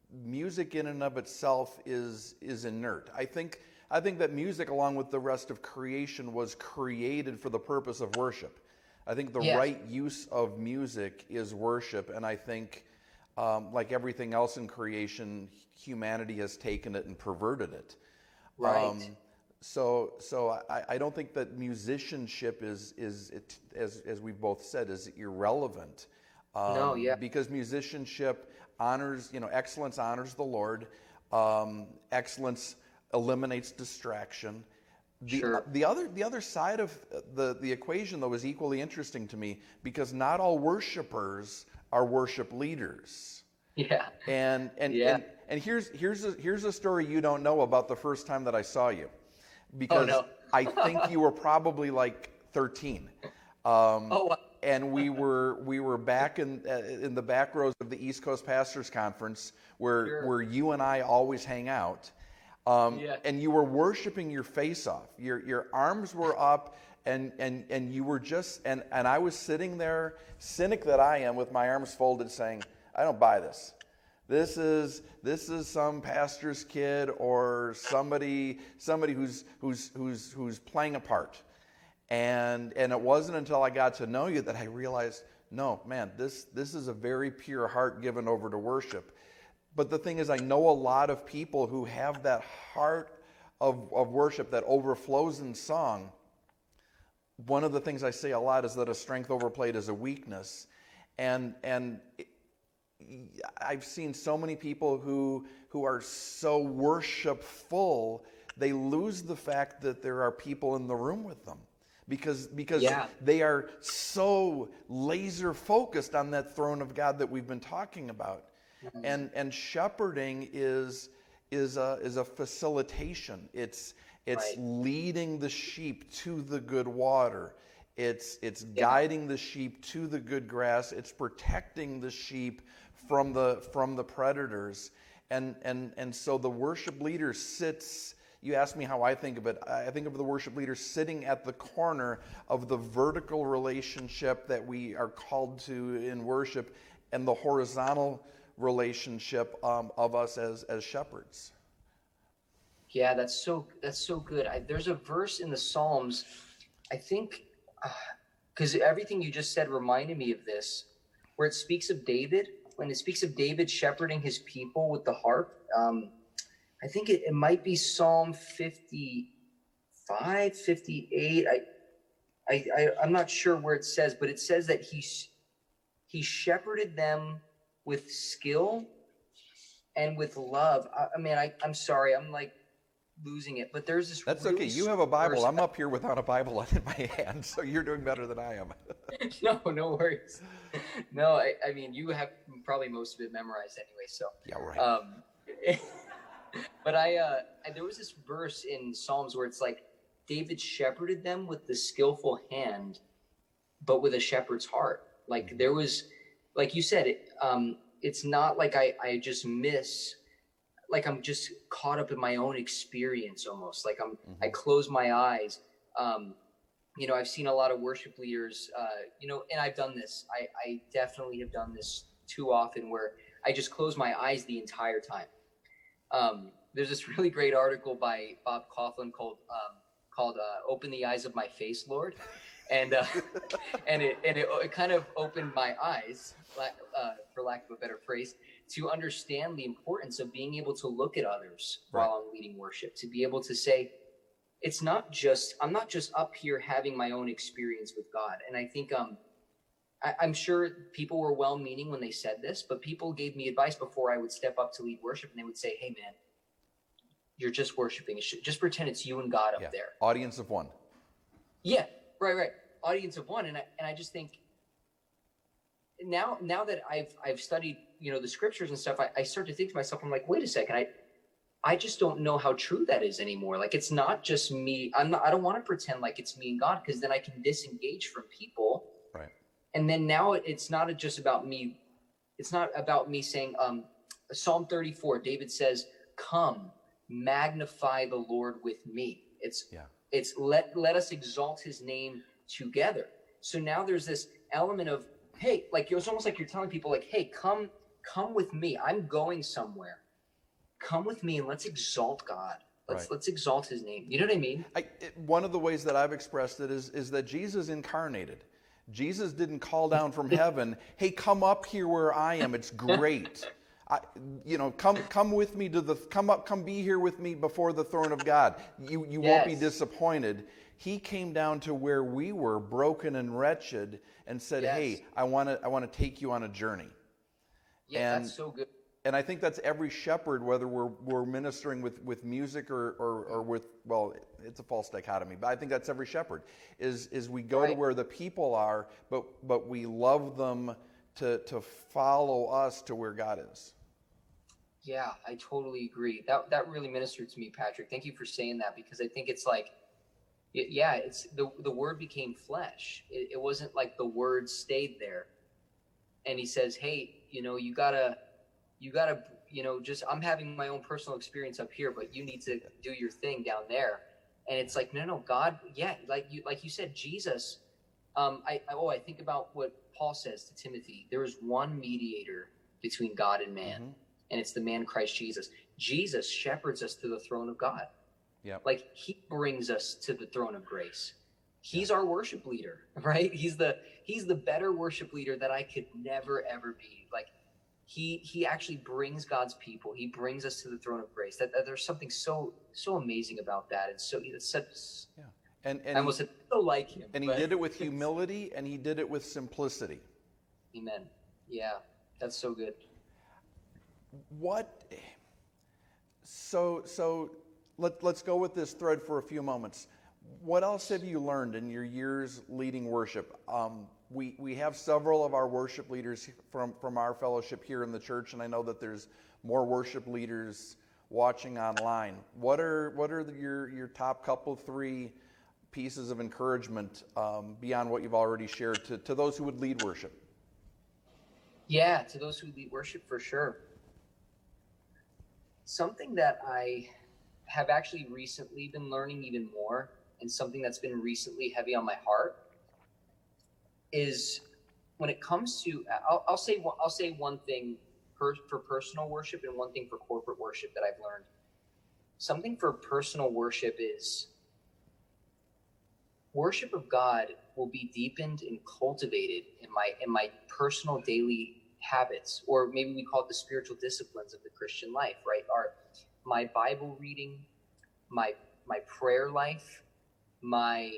music in and of itself is is inert. I think I think that music, along with the rest of creation, was created for the purpose of worship. I think the yes. right use of music is worship, and I think, um, like everything else in creation, humanity has taken it and perverted it. Right. Um, So, so I, I don't think that musicianship is is it, as as we both said is irrelevant. Um, No, yeah. Because musicianship honors, you know, excellence honors the Lord. Um, excellence eliminates distraction. The, Sure. the other the other side of the, the equation, though, is equally interesting to me because not all worshipers are worship leaders. Yeah. And and Yeah. and, and here's here's a, here's a story you don't know about the first time that I saw you, because Oh, no. I think you were probably like thirteen. Um, Oh, wow. and we were we were back in uh, in the back rows of the East Coast Pastors Conference where Sure. where you and I always hang out. Um, Yeah. And you were worshiping your face off. Your your arms were up, and and and you were just and and I was sitting there, cynic that I am, with my arms folded, saying, "I don't buy this. This is this is some pastor's kid or somebody somebody who's who's who's who's playing a part." And and it wasn't until I got to know you that I realized, no, man, this this is a very pure heart given over to worship. But the thing is, I know a lot of people who have that heart of, of worship that overflows in song. One of the things I say a lot is that a strength overplayed is a weakness. And and it, I've seen so many people who who are so worshipful, they lose the fact that there are people in the room with them. Because, because Yeah. they are so laser focused on that throne of God that we've been talking about. Mm-hmm. And and shepherding is is a is a facilitation. It's it's Right. leading the sheep to the good water. It's it's Yeah. guiding the sheep to the good grass. It's protecting the sheep from the from the predators. And and and so the worship leader sits. You asked me how I think of it. I think of the worship leader sitting at the corner of the vertical relationship that we are called to in worship, and the horizontal relationship um, of us as as shepherds. Yeah, that's so that's so good. I, there's a verse in the Psalms, I think, because everything you just said reminded me of this, where it speaks of David. When it speaks of David shepherding his people with the harp, um, I think it, it might be Psalm fifty-five, fifty-eight. I, I, I, I'm not sure where it says, but it says that he he shepherded them with skill and with love. I, I mean, I, I'm sorry, I'm like losing it, but there's this. That's really okay. You have a Bible. verse- I'm up here without a Bible in my hand, so you're doing better than I am. No, no worries. No, I, I mean, you have probably most of it memorized anyway, so. Yeah, right. Um, but I, uh, I, there was this verse in Psalms where it's like, David shepherded them with the skillful hand, but with a shepherd's heart. Like there was, like you said, it, um, it's not like I, I just miss, like I'm just caught up in my own experience almost. Like I'm, Mhm. I close my eyes. Um, you know, I've seen a lot of worship leaders, uh, you know, and I've done this. I, I definitely have done this too often where I just close my eyes the entire time. Um, there's this really great article by Bob Coughlin called, um, called uh, "Open the Eyes of My Face, Lord," and uh, and it and it, it kind of opened my eyes, uh, for lack of a better phrase, to understand the importance of being able to look at others Right. while I'm leading worship, to be able to say, it's not just I'm not just up here having my own experience with God. And I think um, I, I'm sure people were well-meaning when they said this, but people gave me advice before I would step up to lead worship, and they would say, "Hey, man, you're just worshiping. It should, just pretend it's you and God up Yeah. there." Audience of one. Yeah, right, right. Audience of one, and I and I just think now now that I've I've studied, you know, the scriptures and stuff, I, I start to think to myself, I'm like, wait a second, I I just don't know how true that is anymore. Like it's not just me. I'm not. I don't want to pretend like it's me and God, because then I can disengage from people. Right. And then now it's not just about me. It's not about me saying, um, Psalm thirty-four. David says, "Come, magnify the Lord with me." It's Yeah. it's let let us exalt His name together. So now there's this element of, hey, like it's almost like you're telling people, like, hey, come come with me. I'm going somewhere. Come with me and let's exalt God. Let's Right. let's exalt His name. You know what I mean? I, it, one of the ways that I've expressed it is, is that Jesus incarnated. Jesus didn't call down from heaven, "Hey, come up here where I am. It's great. I, you know, come come with me to the come up, come be here with me before the throne of God. You you Yes. won't be disappointed. He came down to where we were, broken and wretched, and said, Yes. "Hey, I want to I want to take you on a journey." Yeah, And- that's so good. And I think that's every shepherd, whether we're we're ministering with, with music or, or, or with, well, it's a false dichotomy, but I think that's every shepherd, is is we go to Right. where the people are, but but we love them to to follow us to where God is. Yeah, I totally agree. That that really ministered to me, Patrick. Thank you for saying that, because I think it's like, y- yeah, it's the the word became flesh. It, it wasn't like the word stayed there. And he says, hey, you know, you gotta, you gotta, you know, just I'm having my own personal experience up here, but you need to do your thing down there. And it's like, no, no, God, yeah, like you, like you said, Jesus. Um, I, I oh, I think about what Paul says to Timothy. There is one mediator between God and man. Mhm. And it's the man Christ Jesus. Jesus shepherds us to the throne of God. Yep. Like he brings us to the throne of grace. He's our worship leader, right? He's the he's the better worship leader that I could never ever be. Like he he actually brings God's people. He brings us to the throne of grace. That, that there's something so so amazing about that. It's so it's such. Yeah. And and I almost he, said so like him. and he but- did it with humility, and he did it with simplicity. Amen. Yeah, that's so good. What? So so let let's go with this thread for a few moments. What else have you learned in your years leading worship? Um, we we have several of our worship leaders from from our fellowship here in the church, and I know that there's more worship leaders watching online. What are what are the, your your top couple three pieces of encouragement um, beyond what you've already shared to to those who would lead worship? Yeah, to those who lead worship, for sure. Something that I have actually recently been learning even more, and something that's been recently heavy on my heart, is when it comes to I'll, I'll say one- I'll say one thing per, for personal worship and one thing for corporate worship that I've learned. Something for personal worship is worship of God will be deepened and cultivated in my in my personal daily habits, or maybe we call it the spiritual disciplines of the Christian life, right? Are my Bible reading, my my prayer life, my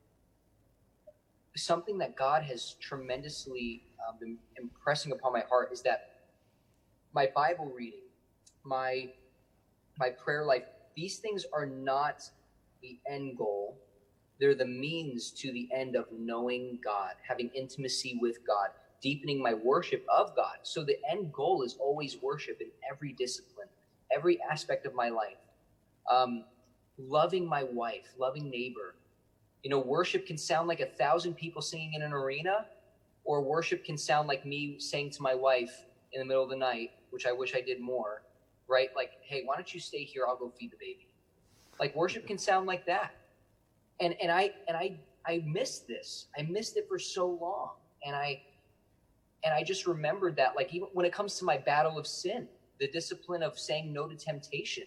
something that God has tremendously um, been impressing upon my heart is that my Bible reading, my my prayer life, these things are not the end goal. They're the means to the end of knowing God, having intimacy with God, deepening my worship of God. So the end goal is always worship in every discipline, every aspect of my life. Um, loving my wife, loving neighbor. You know, worship can sound like a thousand people singing in an arena, or worship can sound like me saying to my wife in the middle of the night, which I wish I did more, right? Like, hey, why don't you stay here? I'll go feed the baby. Like worship can sound like that. And and I and I I missed this. I missed it for so long. And I and I just remembered that, like, even when it comes to my battle of sin, the discipline of saying no to temptation,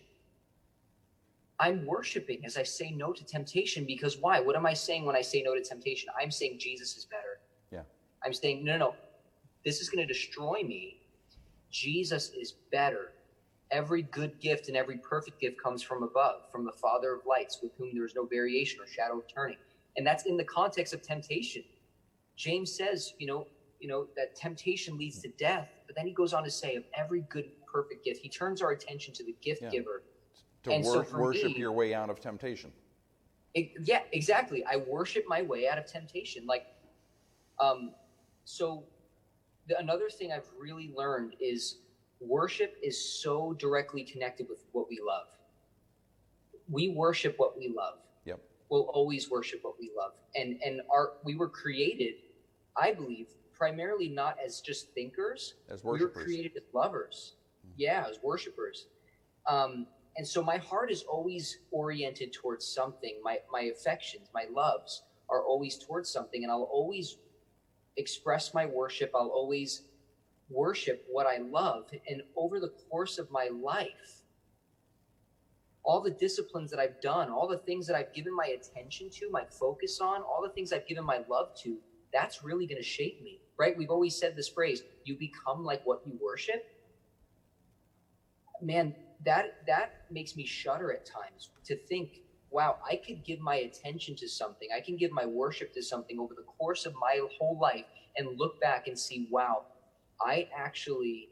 I'm worshiping as I say no to temptation. Because why? What am I saying when I say no to temptation? I'm saying Jesus is better. Yeah. I'm saying, no, no, no. This is going to destroy me. Jesus is better. Every good gift and every perfect gift comes from above, from the Father of lights, with whom there is no variation or shadow of turning. And that's in the context of temptation. James says, you know, you know, that temptation leads to death. But then he goes on to say, of every good, perfect gift, he turns our attention to the gift Yeah. giver. To And so wor- for worship me- your way out of temptation. It- yeah, exactly. I worship my way out of temptation. Like, um, so the, another thing I've really learned is worship is so directly connected with what we love. We worship what we love. Yep. We'll always worship what we love. And and our we were created, I believe, primarily not as just thinkers. As We were worshipers. created as lovers. Yeah, as worshipers. Um, and so my heart is always oriented towards something. My my affections, my loves are always towards something, and I'll always express my worship. I'll always worship what I love. And over the course of my life, all the disciplines that I've done, all the things that I've given my attention to, my focus on, all the things I've given my love to, that's really going to shape me, right? We've always said this phrase, you become like what you worship. man, that that makes me shudder at times to think, wow, I could give my attention to something. I can give my worship to something over the course of my whole life and look back and see, wow, I actually,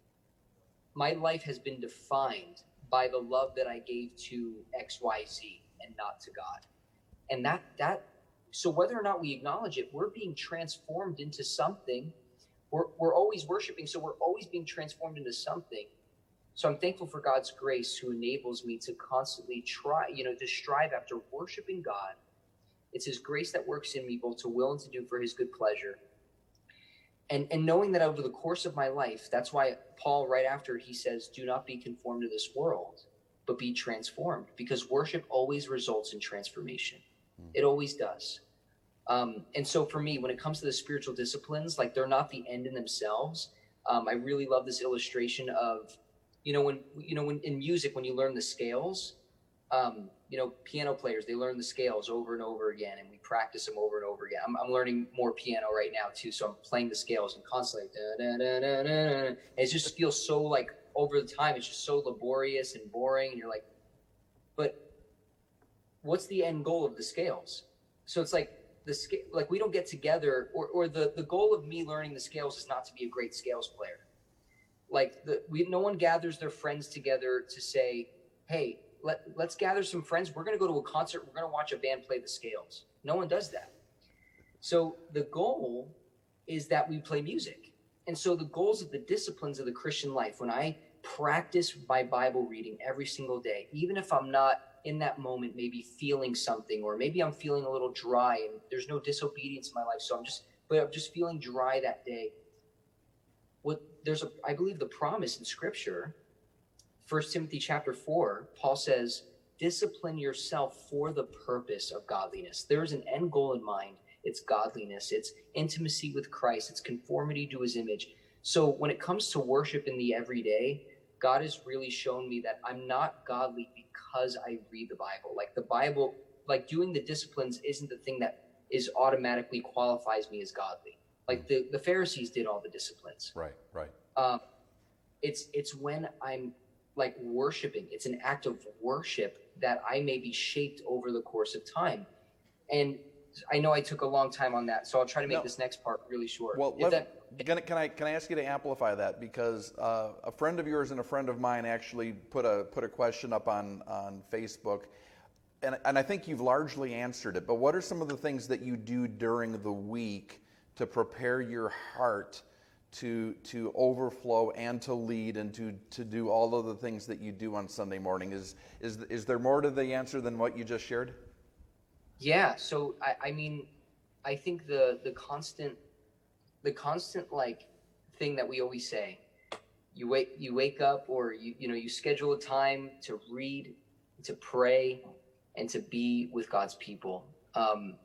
my life has been defined by the love that I gave to X Y Z and not to God. And that, that, so whether or not we acknowledge it, we're being transformed into something. We're, we're always worshiping, so we're always being transformed into something. So I'm thankful for God's grace who enables me to constantly try, you know, to strive after worshiping God. It's his grace that works in me both to will and to do for his good pleasure. And, and knowing that over the course of my life, that's why Paul, right after, he says, do not be conformed to this world, but be transformed, because worship always results in transformation. Mm. It always does. Um, and so for me, when it comes to the spiritual disciplines, like they're not the end in themselves. Um, I really love this illustration of, you know, when, you know, when in music, when you learn the scales, um, you know, piano players, they learn the scales over and over again, and we practice them over and over again. I'm, I'm learning more piano right now too. So I'm playing the scales and constantly, da, da, da, da, da, da. And it just feels so like over the time, it's just so laborious and boring. And you're like, but what's the end goal of the scales? So it's like the scale, like we don't get together, or, or the, the goal of me learning the scales is not to be a great scales player. Like the, we, no one gathers their friends together to say, hey, let, let's gather some friends. We're going to go to a concert. We're going to watch a band play the scales. No one does that. So the goal is that we play music. And so the goals of the disciplines of the Christian life, when I practice my Bible reading every single day, even if I'm not in that moment, maybe feeling something, or maybe I'm feeling a little dry and there's no disobedience in my life. So I'm just, but I'm just feeling dry that day. What there's a, I believe the promise in scripture, First Timothy chapter four, Paul says, discipline yourself for the purpose of godliness. There is an end goal in mind. It's godliness. It's intimacy with Christ. It's conformity to his image. So when it comes to worship in the everyday, God has really shown me that I'm not godly because I read the Bible. Like the Bible, like doing the disciplines isn't the thing that is automatically qualifies me as godly. Like the, the Pharisees did all the disciplines. Right, right. Um, it's it's when I'm like worshiping. It's an act of worship that I may be shaped over the course of time. And I know I took a long time on that, so I'll try to make no. this next part really short. Well, let, that, can, can I can I ask you to amplify that, because uh, a friend of yours and a friend of mine actually put a put a question up on on Facebook, and and I think you've largely answered it. But what are some of the things that you do during the week to prepare your heart to to overflow and to lead and to to do all of the things that you do on Sunday morning? Is is is there more to the answer than what you just shared? Yeah, so I, I mean, I think the the constant, the constant like thing that we always say, you wake you wake up, or you you know you schedule a time to read, to pray, and to be with God's people. Um,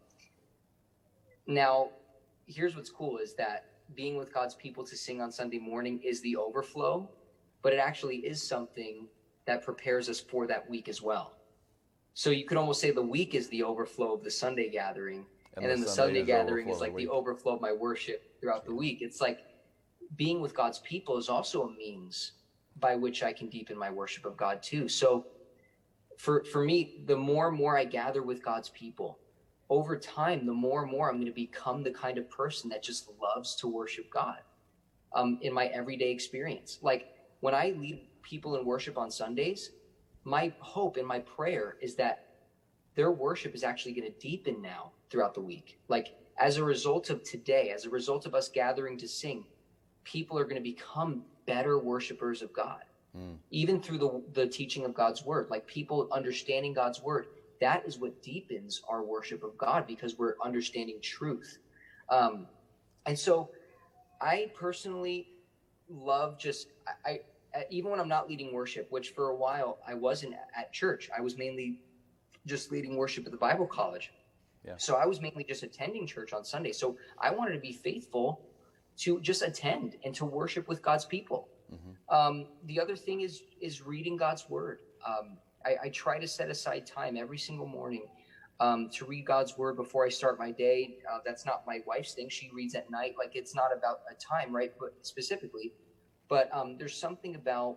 now, here's what's cool is that being with God's people to sing on Sunday morning is the overflow, but it actually is something that prepares us for that week as well. So you could almost say the week is the overflow of the Sunday gathering, and, and then the Sunday, Sunday gathering is like the, the overflow of my worship throughout the week. It's like being with God's people is also a means by which I can deepen my worship of God too. So for for me, the more and more I gather with God's people, over time, the more and more I'm going to become the kind of person that just loves to worship God um, in my everyday experience. Like when I lead people in worship on Sundays, my hope and my prayer is that their worship is actually going to deepen now throughout the week. Like as a result of today, as a result of us gathering to sing, people are going to become better worshipers of God, mm. even through the, the teaching of God's word. Like people understanding God's word, that is what deepens our worship of God, because we're understanding truth. Um, and so I personally love just, I, I even when I'm not leading worship, which for a while I wasn't at church, I was mainly just leading worship at the Bible college. Yeah. So I was mainly just attending church on Sunday. So I wanted to be faithful to just attend and to worship with God's people. Mm-hmm. Um, the other thing is, is reading God's word. Um, I, I try to set aside time every single morning um, to read God's word before I start my day. Uh, that's not my wife's thing. She reads at night. Like it's not about a time, right? But specifically, But um, there's something about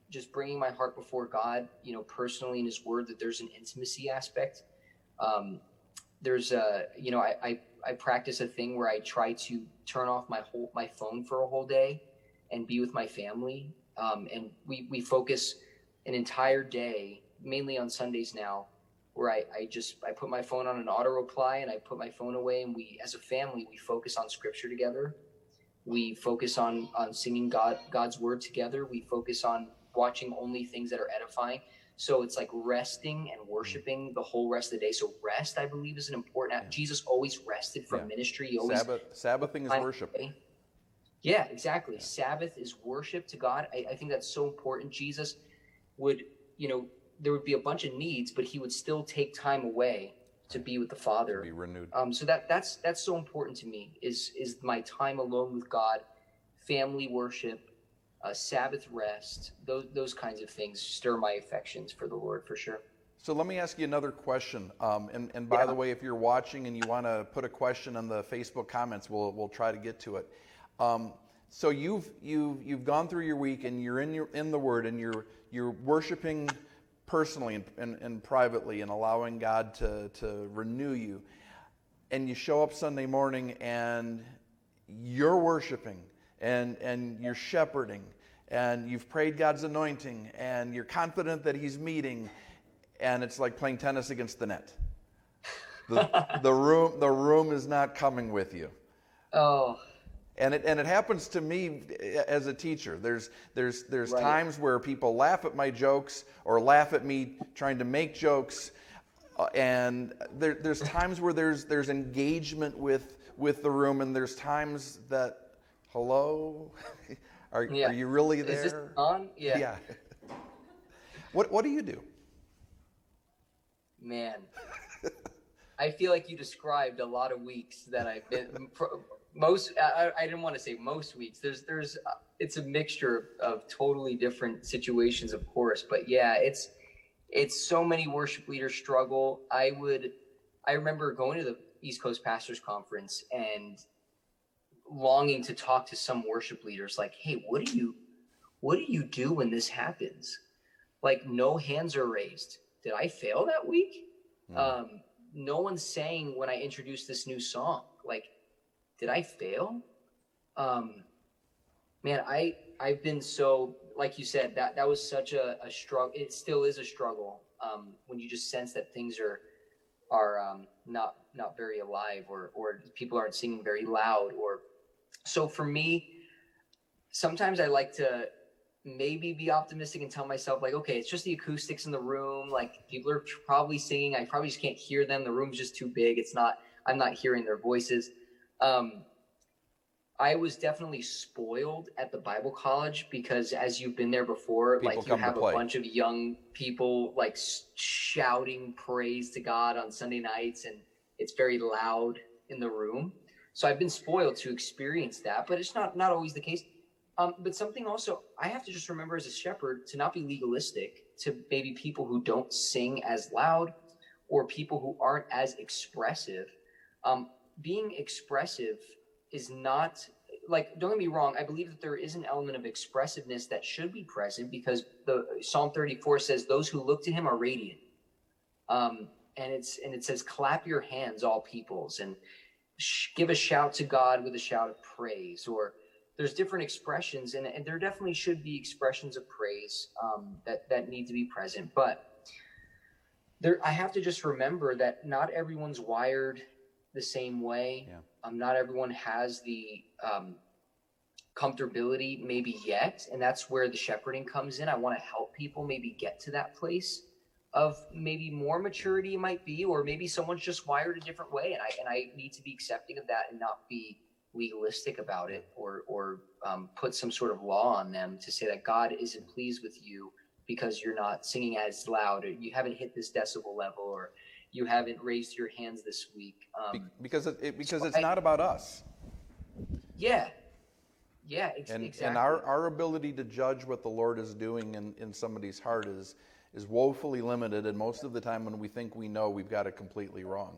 just bringing my heart before God, you know, personally in His Word, that there's an intimacy aspect. Um, there's a, you know, I, I, I practice a thing where I try to turn off my whole, my phone for a whole day and be with my family. Um, and we, we focus an entire day, mainly on Sundays now, where I, I just, I put my phone on an auto reply and I put my phone away, and we, as a family, we focus on scripture together. We focus on, on singing God, God's word together. We focus on watching only things that are edifying. So it's like resting and worshiping the whole rest of the day. So rest, I believe, is an important. Yeah. Jesus always rested from yeah. ministry. He always Sabbath, Sabbathing is worship. Yeah, exactly. Yeah. Sabbath is worship to God. I, I think that's so important. Jesus would, you know, there would be a bunch of needs, but he would still take time away to be with the Father. Be renewed. Um, so that that's that's so important to me. Is is my time alone with God, family worship, uh, Sabbath rest. Those those kinds of things stir my affections for the Lord, for sure. So let me ask you another question. Um, and and by yeah. the way, if you're watching and you want to put a question on the Facebook comments, we'll we'll try to get to it. Um, so you've you've you've gone through your week and you're in your in the Word and you're you're worshiping personally and, and, and privately and allowing God to, to renew you. And you show up Sunday morning and you're worshiping and, and you're shepherding and you've prayed God's anointing and you're confident that He's meeting, and it's like playing tennis against the net. The, the room the room is not coming with you. Oh. And it and it happens to me as a teacher. There's there's there's right. times where people laugh at my jokes or laugh at me trying to make jokes, uh, and there, there's times where there's there's engagement with with the room, and there's times that, hello, are yeah. are you really there? Is this on? Yeah. Yeah. What what do you do? Man, I feel like you described a lot of weeks that I've been. Most, I, I didn't want to say most weeks. There's, there's, uh, it's a mixture of totally different situations, of course. But yeah, it's, it's so many worship leaders struggle. I would, I remember going to the East Coast Pastors Conference and longing to talk to some worship leaders. Like, hey, what do you, what do you do when this happens? Like, no hands are raised. Did I fail that week? Mm. Um, no one's saying when I introduced this new song, like, did I fail? Um, man, I, I've been so, like you said, that, that was such a, a struggle. It still is a struggle um, when you just sense that things are are um, not not very alive, or, or people aren't singing very loud. Or so for me, sometimes I like to maybe be optimistic and tell myself, like, okay, it's just the acoustics in the room. Like, people are probably singing. I probably just can't hear them. The room's just too big. It's not, I'm not hearing their voices. Um, I was definitely spoiled at the Bible college because, as you've been there before, people like you have a play. bunch of young people like shouting praise to God on Sunday nights, and it's very loud in the room. So I've been spoiled to experience that, but it's not, not always the case. Um, but something also I have to just remember as a shepherd to not be legalistic to maybe people who don't sing as loud or people who aren't as expressive. Um, being expressive is not, like, don't get me wrong, I believe that there is an element of expressiveness that should be present because the Psalm thirty-four says those who look to him are radiant. Um, and it's and it says, clap your hands, all peoples, and sh- give a shout to God with a shout of praise. Or there's different expressions, and, and there definitely should be expressions of praise um, that, that need to be present. But there, I have to just remember that not everyone's wired the same way. Yeah. Um, not everyone has the um, comfortability maybe yet, and that's where the shepherding comes in. I want to help people maybe get to that place of maybe more maturity might be, or maybe someone's just wired a different way, and I and I need to be accepting of that and not be legalistic about it, or or um, put some sort of law on them to say that God isn't pleased with you because you're not singing as loud, or you haven't hit this decibel level, or you haven't raised your hands this week. Um, because it, it because so it's I, not about us. Yeah. Yeah, ex- and, exactly. And our, our ability to judge what the Lord is doing in, in somebody's heart is is woefully limited, and most of the time when we think we know, we've got it completely wrong.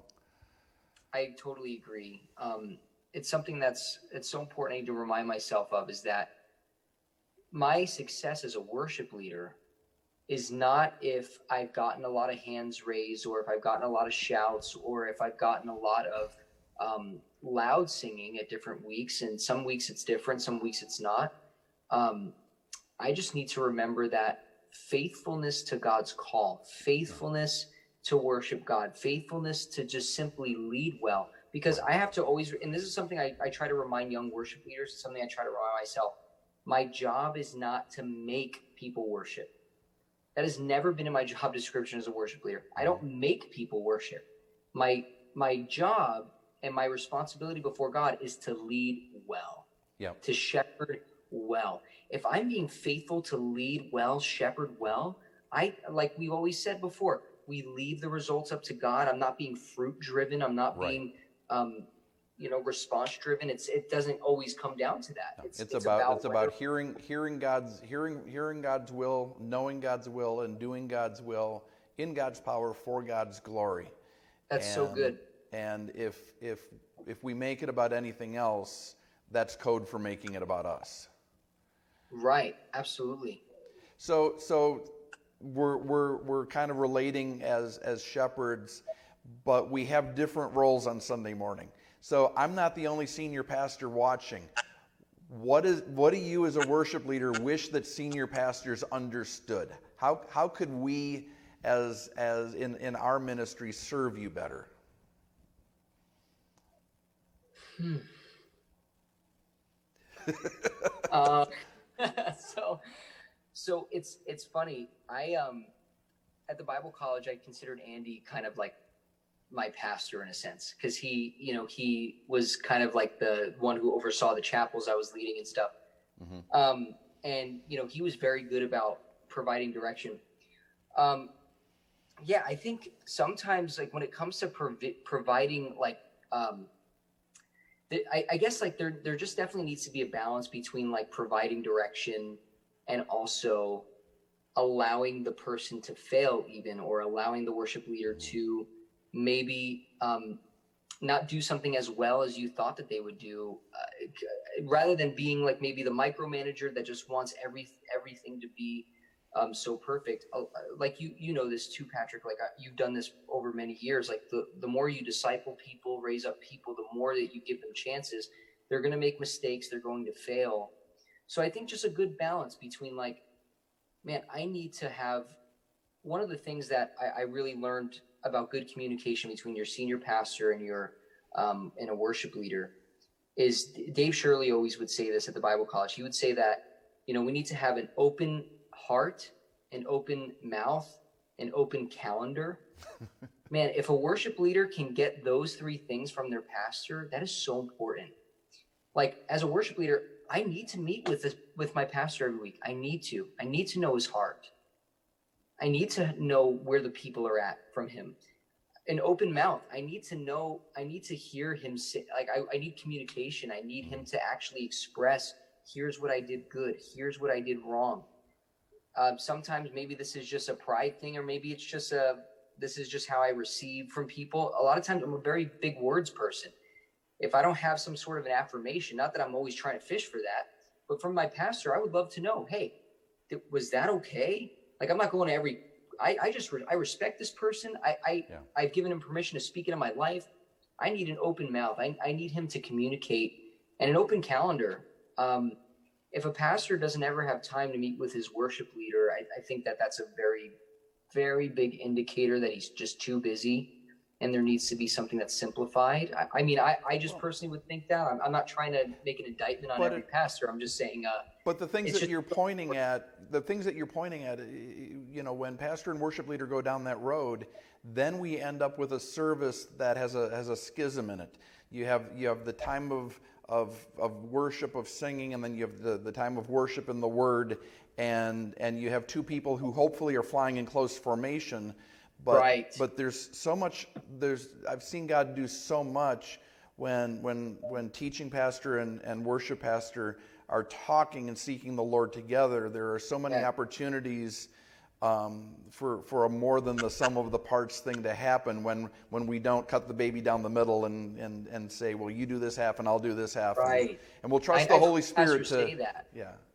I totally agree. Um, it's something that's it's so important I need to remind myself of, is that my success as a worship leader is not if I've gotten a lot of hands raised, or if I've gotten a lot of shouts, or if I've gotten a lot of um, loud singing at different weeks. And some weeks it's different, some weeks it's not. Um, I just need to remember that faithfulness to God's call, faithfulness to worship God, faithfulness to just simply lead well. Because I have to always, and this is something I, I try to remind young worship leaders, it's something I try to remind myself. My job is not to make people worship. That has never been in my job description as a worship leader. I don't make people worship. My my job and my responsibility before God is to lead well, Yep. to shepherd well. If I'm being faithful to lead well, shepherd well, I, like we've always said before, we leave the results up to God. I'm not being fruit driven. I'm not Right. being, um, you know, response driven. It's it doesn't always come down to that. It's, it's, about, it's about hearing hearing God's hearing hearing God's will, knowing God's will, and doing God's will in God's power for God's glory. That's and, so good. And if if if we make it about anything else, that's code for making it about us. Right. Absolutely. So so we're we're we're kind of relating as as shepherds, but we have different roles on Sunday morning. So I'm not the only senior pastor watching. What is what do you as a worship leader wish that senior pastors understood? How how could we as as in, in our ministry serve you better? Hmm. uh, so so it's it's funny. I um at the Bible college I considered Andy kind of like my pastor in a sense, because he, you know, he was kind of like the one who oversaw the chapels I was leading and stuff. Mm-hmm. Um, and, you know, he was very good about providing direction. Um, yeah, I think sometimes like when it comes to provi- providing like, um, th- I, I guess like there, there just definitely needs to be a balance between like providing direction and also allowing the person to fail even, or allowing the worship leader to maybe um, not do something as well as you thought that they would do, uh, rather than being like maybe the micromanager that just wants every everything to be um, so perfect. Uh, like you you know this too, Patrick. Like uh, you've done this over many years. Like the the more you disciple people, raise up people, the more that you give them chances. They're going to make mistakes. They're going to fail. So I think just a good balance between like, man, I need to have one of the things that I, I really learned about good communication between your senior pastor and your um, and a worship leader is Dave Shirley always would say this at the Bible college. He would say that, you know, we need to have an open heart, an open mouth, an open calendar. Man, if a worship leader can get those three things from their pastor, that is so important. Like as a worship leader, I need to meet with this, with my pastor every week. I need to. I need to know his heart. I need to know where the people are at from him. An open mouth. I need to know, I need to hear him say, like, I, I need communication. I need him to actually express, here's what I did good. Here's what I did wrong. Uh, sometimes maybe this is just a pride thing, or maybe it's just a, this is just how I receive from people. A lot of times I'm a very big words person. If I don't have some sort of an affirmation, not that I'm always trying to fish for that, but from my pastor, I would love to know, hey, th- was that okay? Like, I'm not going to every, I, I just, re, I respect this person. I, I, yeah. I've given him permission to speak into my life. I need an open mouth. I, I need him to communicate, and an open calendar. Um, if a pastor doesn't ever have time to meet with his worship leader, I, I think that that's a very, very big indicator that he's just too busy, and there needs to be something that's simplified. I, I mean, I, I just personally would think that. I'm, I'm not trying to make an indictment on but every it, pastor. I'm just saying. Uh, but the things that just, you're pointing at, the things that you're pointing at, you know, when pastor and worship leader go down that road, then we end up with a service that has a has a schism in it. You have you have the time of of of worship, of singing, and then you have the, the time of worship in the Word, and and you have two people who hopefully are flying in close formation. But, right. but there's so much, there's, I've seen God do so much when when when teaching pastor and, and worship pastor are talking and seeking the Lord together. There are so many yeah. opportunities um, for for a more than the sum of the parts thing to happen when, when we don't cut the baby down the middle and, and, and say, well, you do this half and I'll do this half. Right. And, and we'll trust I, the Holy Spirit to say that. Yeah.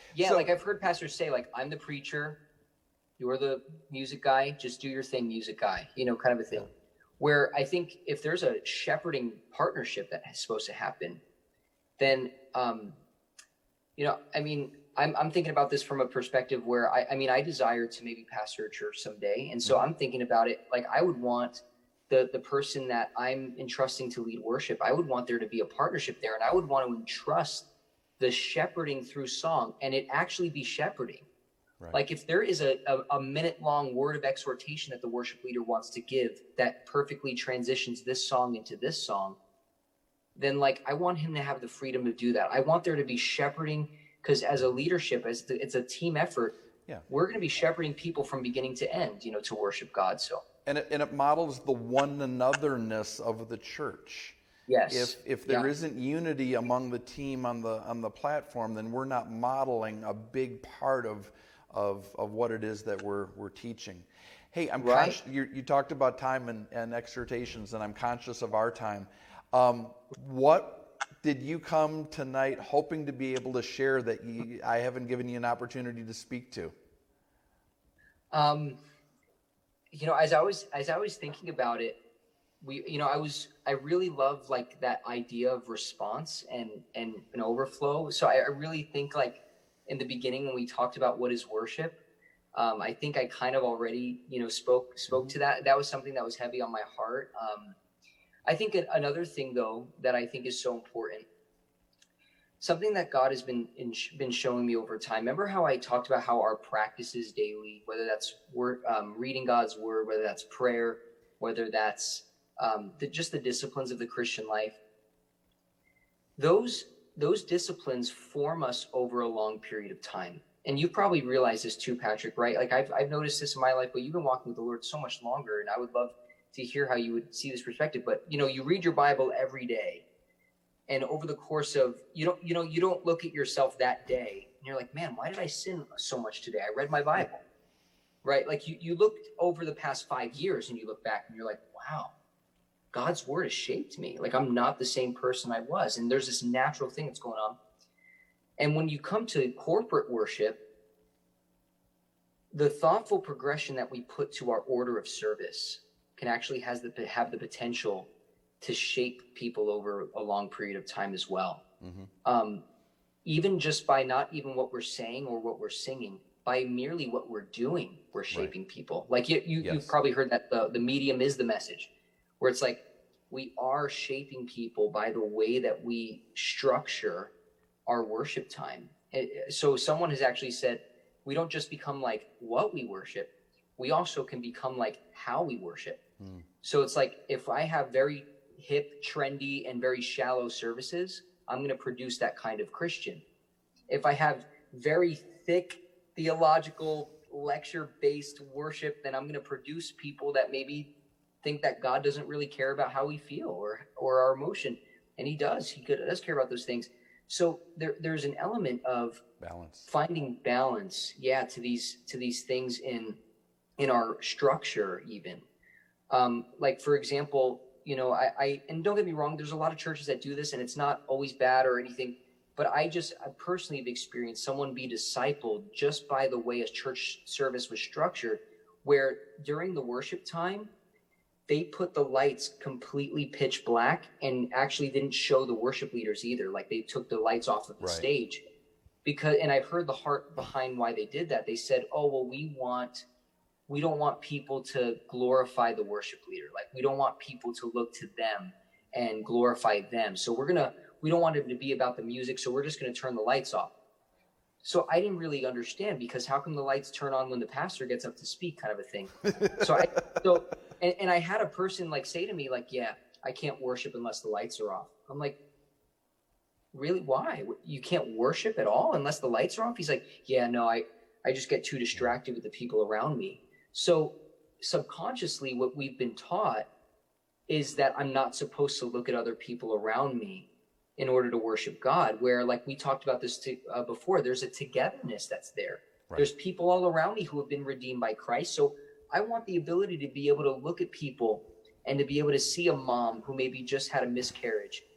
Yeah, So, like I've heard pastors say, like, I'm the preacher, you're the music guy, just do your thing, music guy, you know, kind of a thing. Where I think if there's a shepherding partnership that is supposed to happen, then, um, you know, I mean, I'm, I'm thinking about this from a perspective where I, I mean, I desire to maybe pastor a church someday. And so Mhm. I'm thinking about it, like I would want the, the person that I'm entrusting to lead worship, I would want there to be a partnership there. And I would want to entrust the shepherding through song and it actually be shepherding. Right. Like if there is a, a, a minute long word of exhortation that the worship leader wants to give that perfectly transitions this song into this song, then like I want him to have the freedom to do that. I want there to be shepherding, because as a leadership, as the, it's a team effort, Yeah. we're going to be shepherding people from beginning to end, you know, to worship God. So And it, and it models the one anotherness of the church. yes, If if there yeah. isn't unity among the team on the on the platform, then we're not modeling a big part of of of what it is that we're we're teaching. Hey, I'm Right. conscious. You, you talked about time and, and exhortations, and I'm conscious of our time. Um, what did you come tonight hoping to be able to share that you, I haven't given you an opportunity to speak to? Um, you know, as I was as I was thinking about it, we, you know, I was I really love like that idea of response and and an overflow. So I, I really think like in the beginning when we talked about what is worship, um, I think I kind of already you know spoke spoke to that. That was something that was heavy on my heart. Um, I think another thing though that I think is so important, something that God has been in, been showing me over time. Remember how I talked about how our practices daily, whether that's word, um, reading God's word, whether that's prayer, whether that's um, the, just the disciplines of the Christian life. Those those disciplines form us over a long period of time. And you've probably realized this too, Patrick, right? Like I've I've noticed this in my life, but you've been walking with the Lord so much longer, and I would love to hear how you would see this perspective. But you know, you read your Bible every day. And over the course of, you don't, you know, you don't look at yourself that day and you're like, man, why did I sin so much today? I read my Bible, right? Like you, you look over the past five years and you look back and you're like, wow, God's word has shaped me. Like I'm not the same person I was. And there's this natural thing that's going on. And when you come to corporate worship, the thoughtful progression that we put to our order of service can actually has the, have the potential to shape people over a long period of time as well. Mm-hmm. Um, even just by not even what we're saying or what we're singing, by merely what we're doing, we're shaping right. people. Like you, you, yes. You've probably heard that the, the medium is the message, where it's like we are shaping people by the way that we structure our worship time. So someone has actually said, we don't just become like what we worship, we also can become like how we worship. Mm. So it's like, if I have very hip, trendy, and very shallow services, I'm going to produce that kind of Christian. If I have very thick theological lecture-based worship, then I'm going to produce people that maybe think that God doesn't really care about how we feel or or our emotion, and He does. He could, does care about those things. So there there's an element of balance, finding balance, yeah, to these to these things in in our structure, even. Um, like for example. You know, I, I, and don't get me wrong, there's a lot of churches that do this and it's not always bad or anything, but I just, I personally have experienced someone be discipled just by the way a church service was structured, where during the worship time, they put the lights completely pitch black and actually didn't show the worship leaders either. Like they took the lights off of the right. stage because, and I've heard the heart behind why they did that. They said, oh, well, we want We don't want people to glorify the worship leader. Like we don't want people to look to them and glorify them. So we're going to, we don't want it to be about the music. So we're just going to turn the lights off. So I didn't really understand, because how come the lights turn on when the pastor gets up to speak, kind of a thing. So I, so, and, and I had a person like say to me like, yeah, I can't worship unless the lights are off. I'm like, really? Why? You can't worship at all unless the lights are off? He's like, yeah, no, I, I just get too distracted with the people around me. So subconsciously, what we've been taught is that I'm not supposed to look at other people around me in order to worship God, where like we talked about this to, uh, before, there's a togetherness that's there. Right. There's people all around me who have been redeemed by Christ. So I want the ability to be able to look at people and to be able to see a mom who maybe just had a miscarriage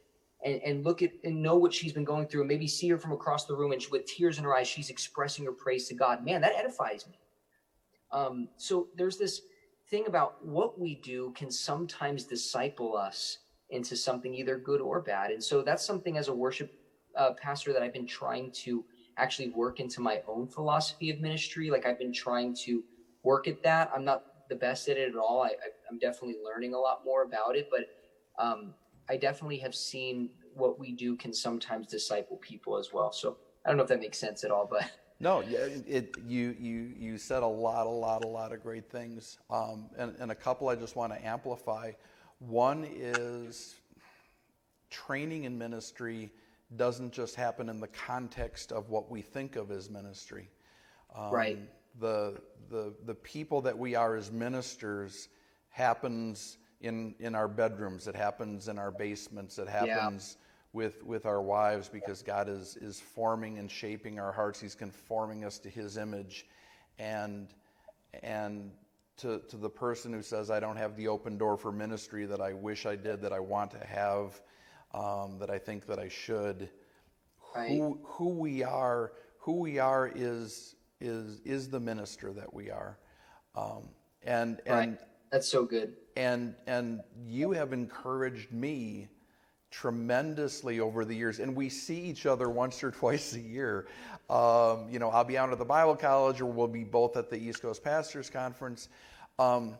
and, and look at and know what she's been going through, and maybe see her from across the room, and she, with tears in her eyes, she's expressing her praise to God. Man, that edifies me. Um, so there's this thing about what we do can sometimes disciple us into something either good or bad. And so that's something as a worship uh, pastor that I've been trying to actually work into my own philosophy of ministry. Like I've been trying to work at that. I'm not the best at it at all. I, I, I'm definitely learning a lot more about it, but um, I definitely have seen what we do can sometimes disciple people as well. So I don't know if that makes sense at all, but no, it, it you you you said a lot, a lot, a lot of great things, um, and, and a couple I just want to amplify. One is training in ministry doesn't just happen in the context of what we think of as ministry. Um, right. The the the people that we are as ministers happens in in our bedrooms. It happens in our basements. It happens. Yeah. With, with our wives, because God is, is forming and shaping our hearts. He's conforming us to His image. And and to, to the person who says, I don't have the open door for ministry that I wish I did, that I want to have, um, that I think that I should, right. who who we are, who we are is is is the minister that we are. Um, and and right. That's so good. And and you have encouraged me tremendously over the years, and we see each other once or twice a year. Um, you know, I'll be out at the Bible college, or we'll be both at the East Coast Pastors Conference. Um,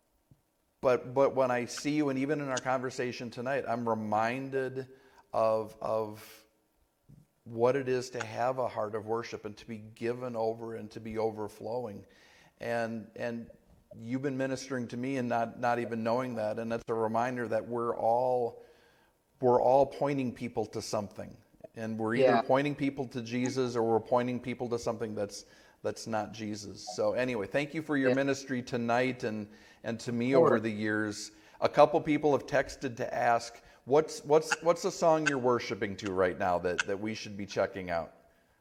but but when I see you, and even in our conversation tonight, I'm reminded of of what it is to have a heart of worship and to be given over and to be overflowing. And and you've been ministering to me and not not even knowing that, and that's a reminder that we're all we're all pointing people to something, and we're either yeah. pointing people to Jesus or we're pointing people to something that's that's not Jesus. So anyway, thank you for your yeah. ministry tonight and and to me sure. over the years. A couple people have texted to ask, what's what's what's a song you're worshiping to right now that, that we should be checking out?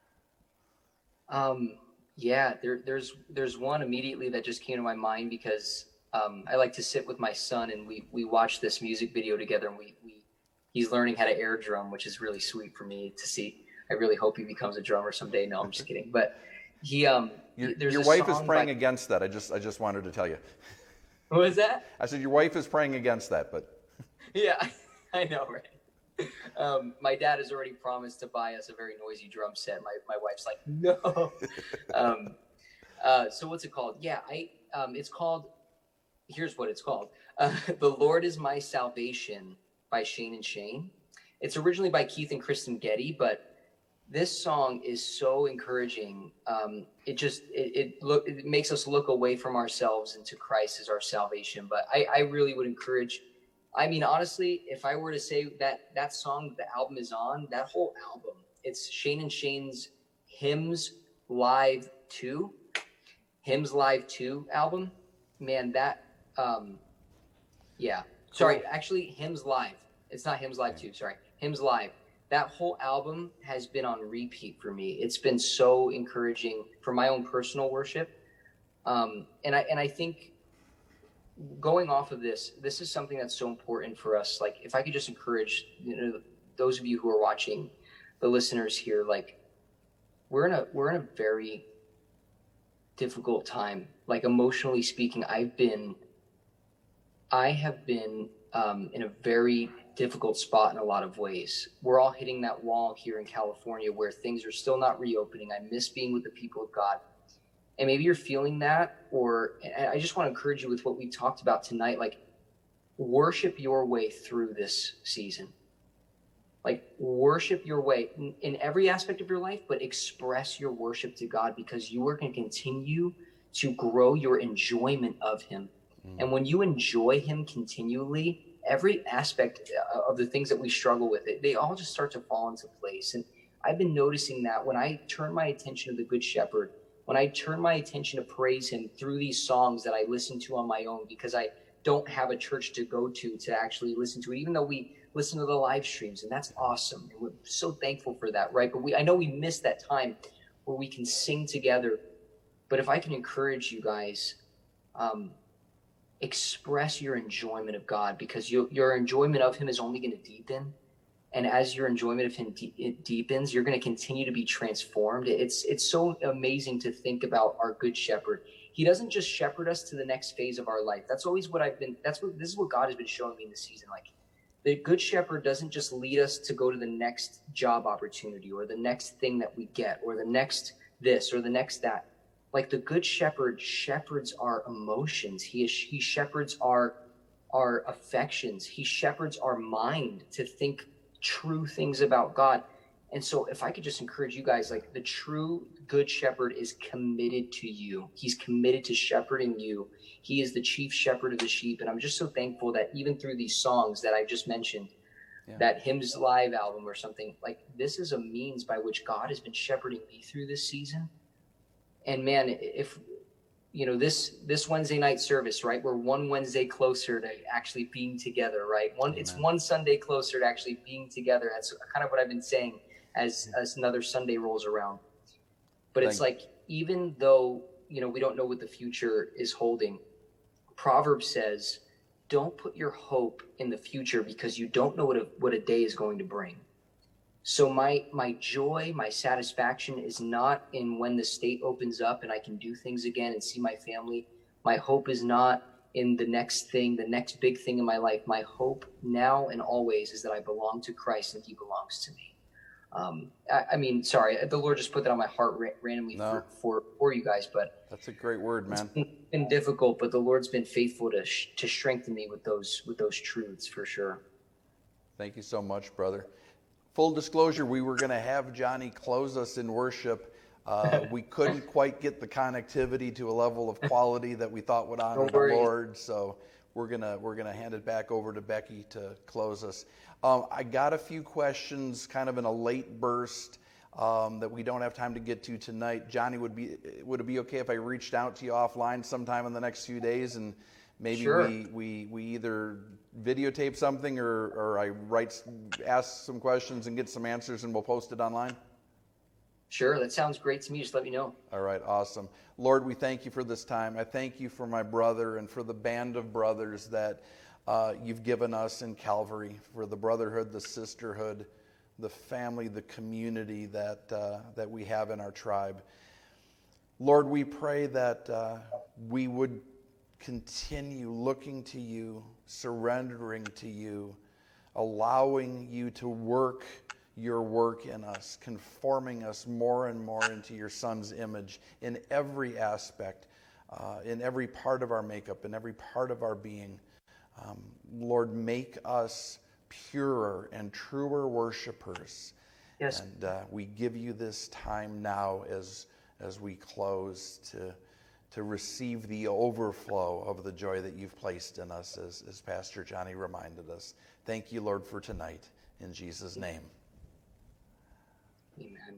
Um yeah, there there's there's one immediately that just came to my mind because um I like to sit with my son and we we watch this music video together, and we we he's learning how to air drum, which is really sweet for me to see. I really hope he becomes a drummer someday. No, I'm just kidding. But he, um, your, there's your a wife is song praying by... against that. I just, I just wanted to tell you. What was that? I said your wife is praying against that, but. Yeah, I know, right? Um, my dad has already promised to buy us a very noisy drum set. My my wife's like, no. um, uh, so what's it called? Yeah, I. Um, it's called. Here's what it's called. Uh, The Lord Is My Salvation by Shane and Shane. It's originally by Keith and Kristen Getty, but this song is so encouraging. Um, it just it it, look, it makes us look away from ourselves into Christ as our salvation. But I, I really would encourage. I mean, honestly, if I were to say that that song the album is on, that whole album, it's Shane and Shane's Hymns Live two, Hymns Live two album. Man, that um, yeah. Sorry, actually, Hymns Live. It's not Hymns Live two, sorry. Hymns Live. That whole album has been on repeat for me. It's been so encouraging for my own personal worship. Um, and I and I think going off of this, this is something that's so important for us. Like, if I could just encourage, you know, those of you who are watching, the listeners here, like, we're in a we're in a very difficult time. Like, emotionally speaking, I've been I have been um, in a very difficult spot in a lot of ways. We're all hitting that wall here in California where things are still not reopening. I miss being with the people of God. And maybe you're feeling that, or and I just want to encourage you with what we talked about tonight. Like, worship your way through this season. Like, worship your way in, in every aspect of your life, but express your worship to God, because you are going to continue to grow your enjoyment of Him. And when you enjoy Him continually, every aspect of the things that we struggle with, it, they all just start to fall into place. And I've been noticing that when I turn my attention to the Good Shepherd, when I turn my attention to praise Him through these songs that I listen to on my own, because I don't have a church to go to to actually listen to it, even though we listen to the live streams, and that's awesome. And we're so thankful for that, right? But we, I know we miss that time where we can sing together. But if I can encourage you guys, um, express your enjoyment of God, because you, your enjoyment of Him is only going to deepen. And as your enjoyment of him de- it deepens, you're going to continue to be transformed. It's it's so amazing to think about our good shepherd. He doesn't just shepherd us to the next phase of our life. That's always what I've been, that's what, this is what God has been showing me in this season. Like, the good shepherd doesn't just lead us to go to the next job opportunity or the next thing that we get or the next this or the next that. Like, the good shepherd shepherds our emotions. He is, he shepherds our, our affections. He shepherds our mind to think true things about God. And so if I could just encourage you guys, like, the true good shepherd is committed to you. He's committed to shepherding you. He is the chief shepherd of the sheep. And I'm just so thankful that even through these songs that I just mentioned, yeah. that Hymns Live album or something, like, this is a means by which God has been shepherding me through this season. And man, if, you know, this, this Wednesday night service, right, we're one Wednesday closer to actually being together, right? One, Amen. It's one Sunday closer to actually being together. That's kind of what I've been saying as, as another Sunday rolls around. But it's Thank like, even though, you know, we don't know what the future is holding, Proverbs says, don't put your hope in the future because you don't know what a, what a day is going to bring. So my, my joy, my satisfaction is not in when the state opens up and I can do things again and see my family. My hope is not in the next thing, the next big thing in my life. My hope now and always is that I belong to Christ and he belongs to me. Um, I, I mean, sorry, the Lord just put that on my heart ra- randomly no. for, for, for you guys, but that's a great word, man. It's been, been difficult, but the Lord's been faithful to, sh- to strengthen me with those, with those truths for sure. Thank you so much, brother. Full disclosure, we were going to have Johnny close us in worship. Uh, we couldn't quite get the connectivity to a level of quality that we thought would honor the Lord, so we're gonna we're gonna hand it back over to Becky to close us. Um, I got a few questions, kind of in a late burst, um, that we don't have time to get to tonight. Johnny, would be would it be okay if I reached out to you offline sometime in the next few days and maybe sure. we, we we either videotape something or, or I write, ask some questions and get some answers and we'll post it online? Sure, that sounds great to me. Just let me know. All right, awesome. Lord, we thank you for this time. I thank you for my brother and for the band of brothers that uh, you've given us in Calvary, for the brotherhood, the sisterhood, the family, the community that, uh, that we have in our tribe. Lord, we pray that uh, we would continue looking to you, surrendering to you, allowing you to work your work in us, conforming us more and more into your Son's image in every aspect, uh, in every part of our makeup, in every part of our being. Um, Lord, make us purer and truer worshipers. Yes. And uh, we give you this time now as as we close to to receive the overflow of the joy that you've placed in us, as, as Pastor Johnny reminded us. Thank you, Lord, for tonight. In Jesus' name. Amen.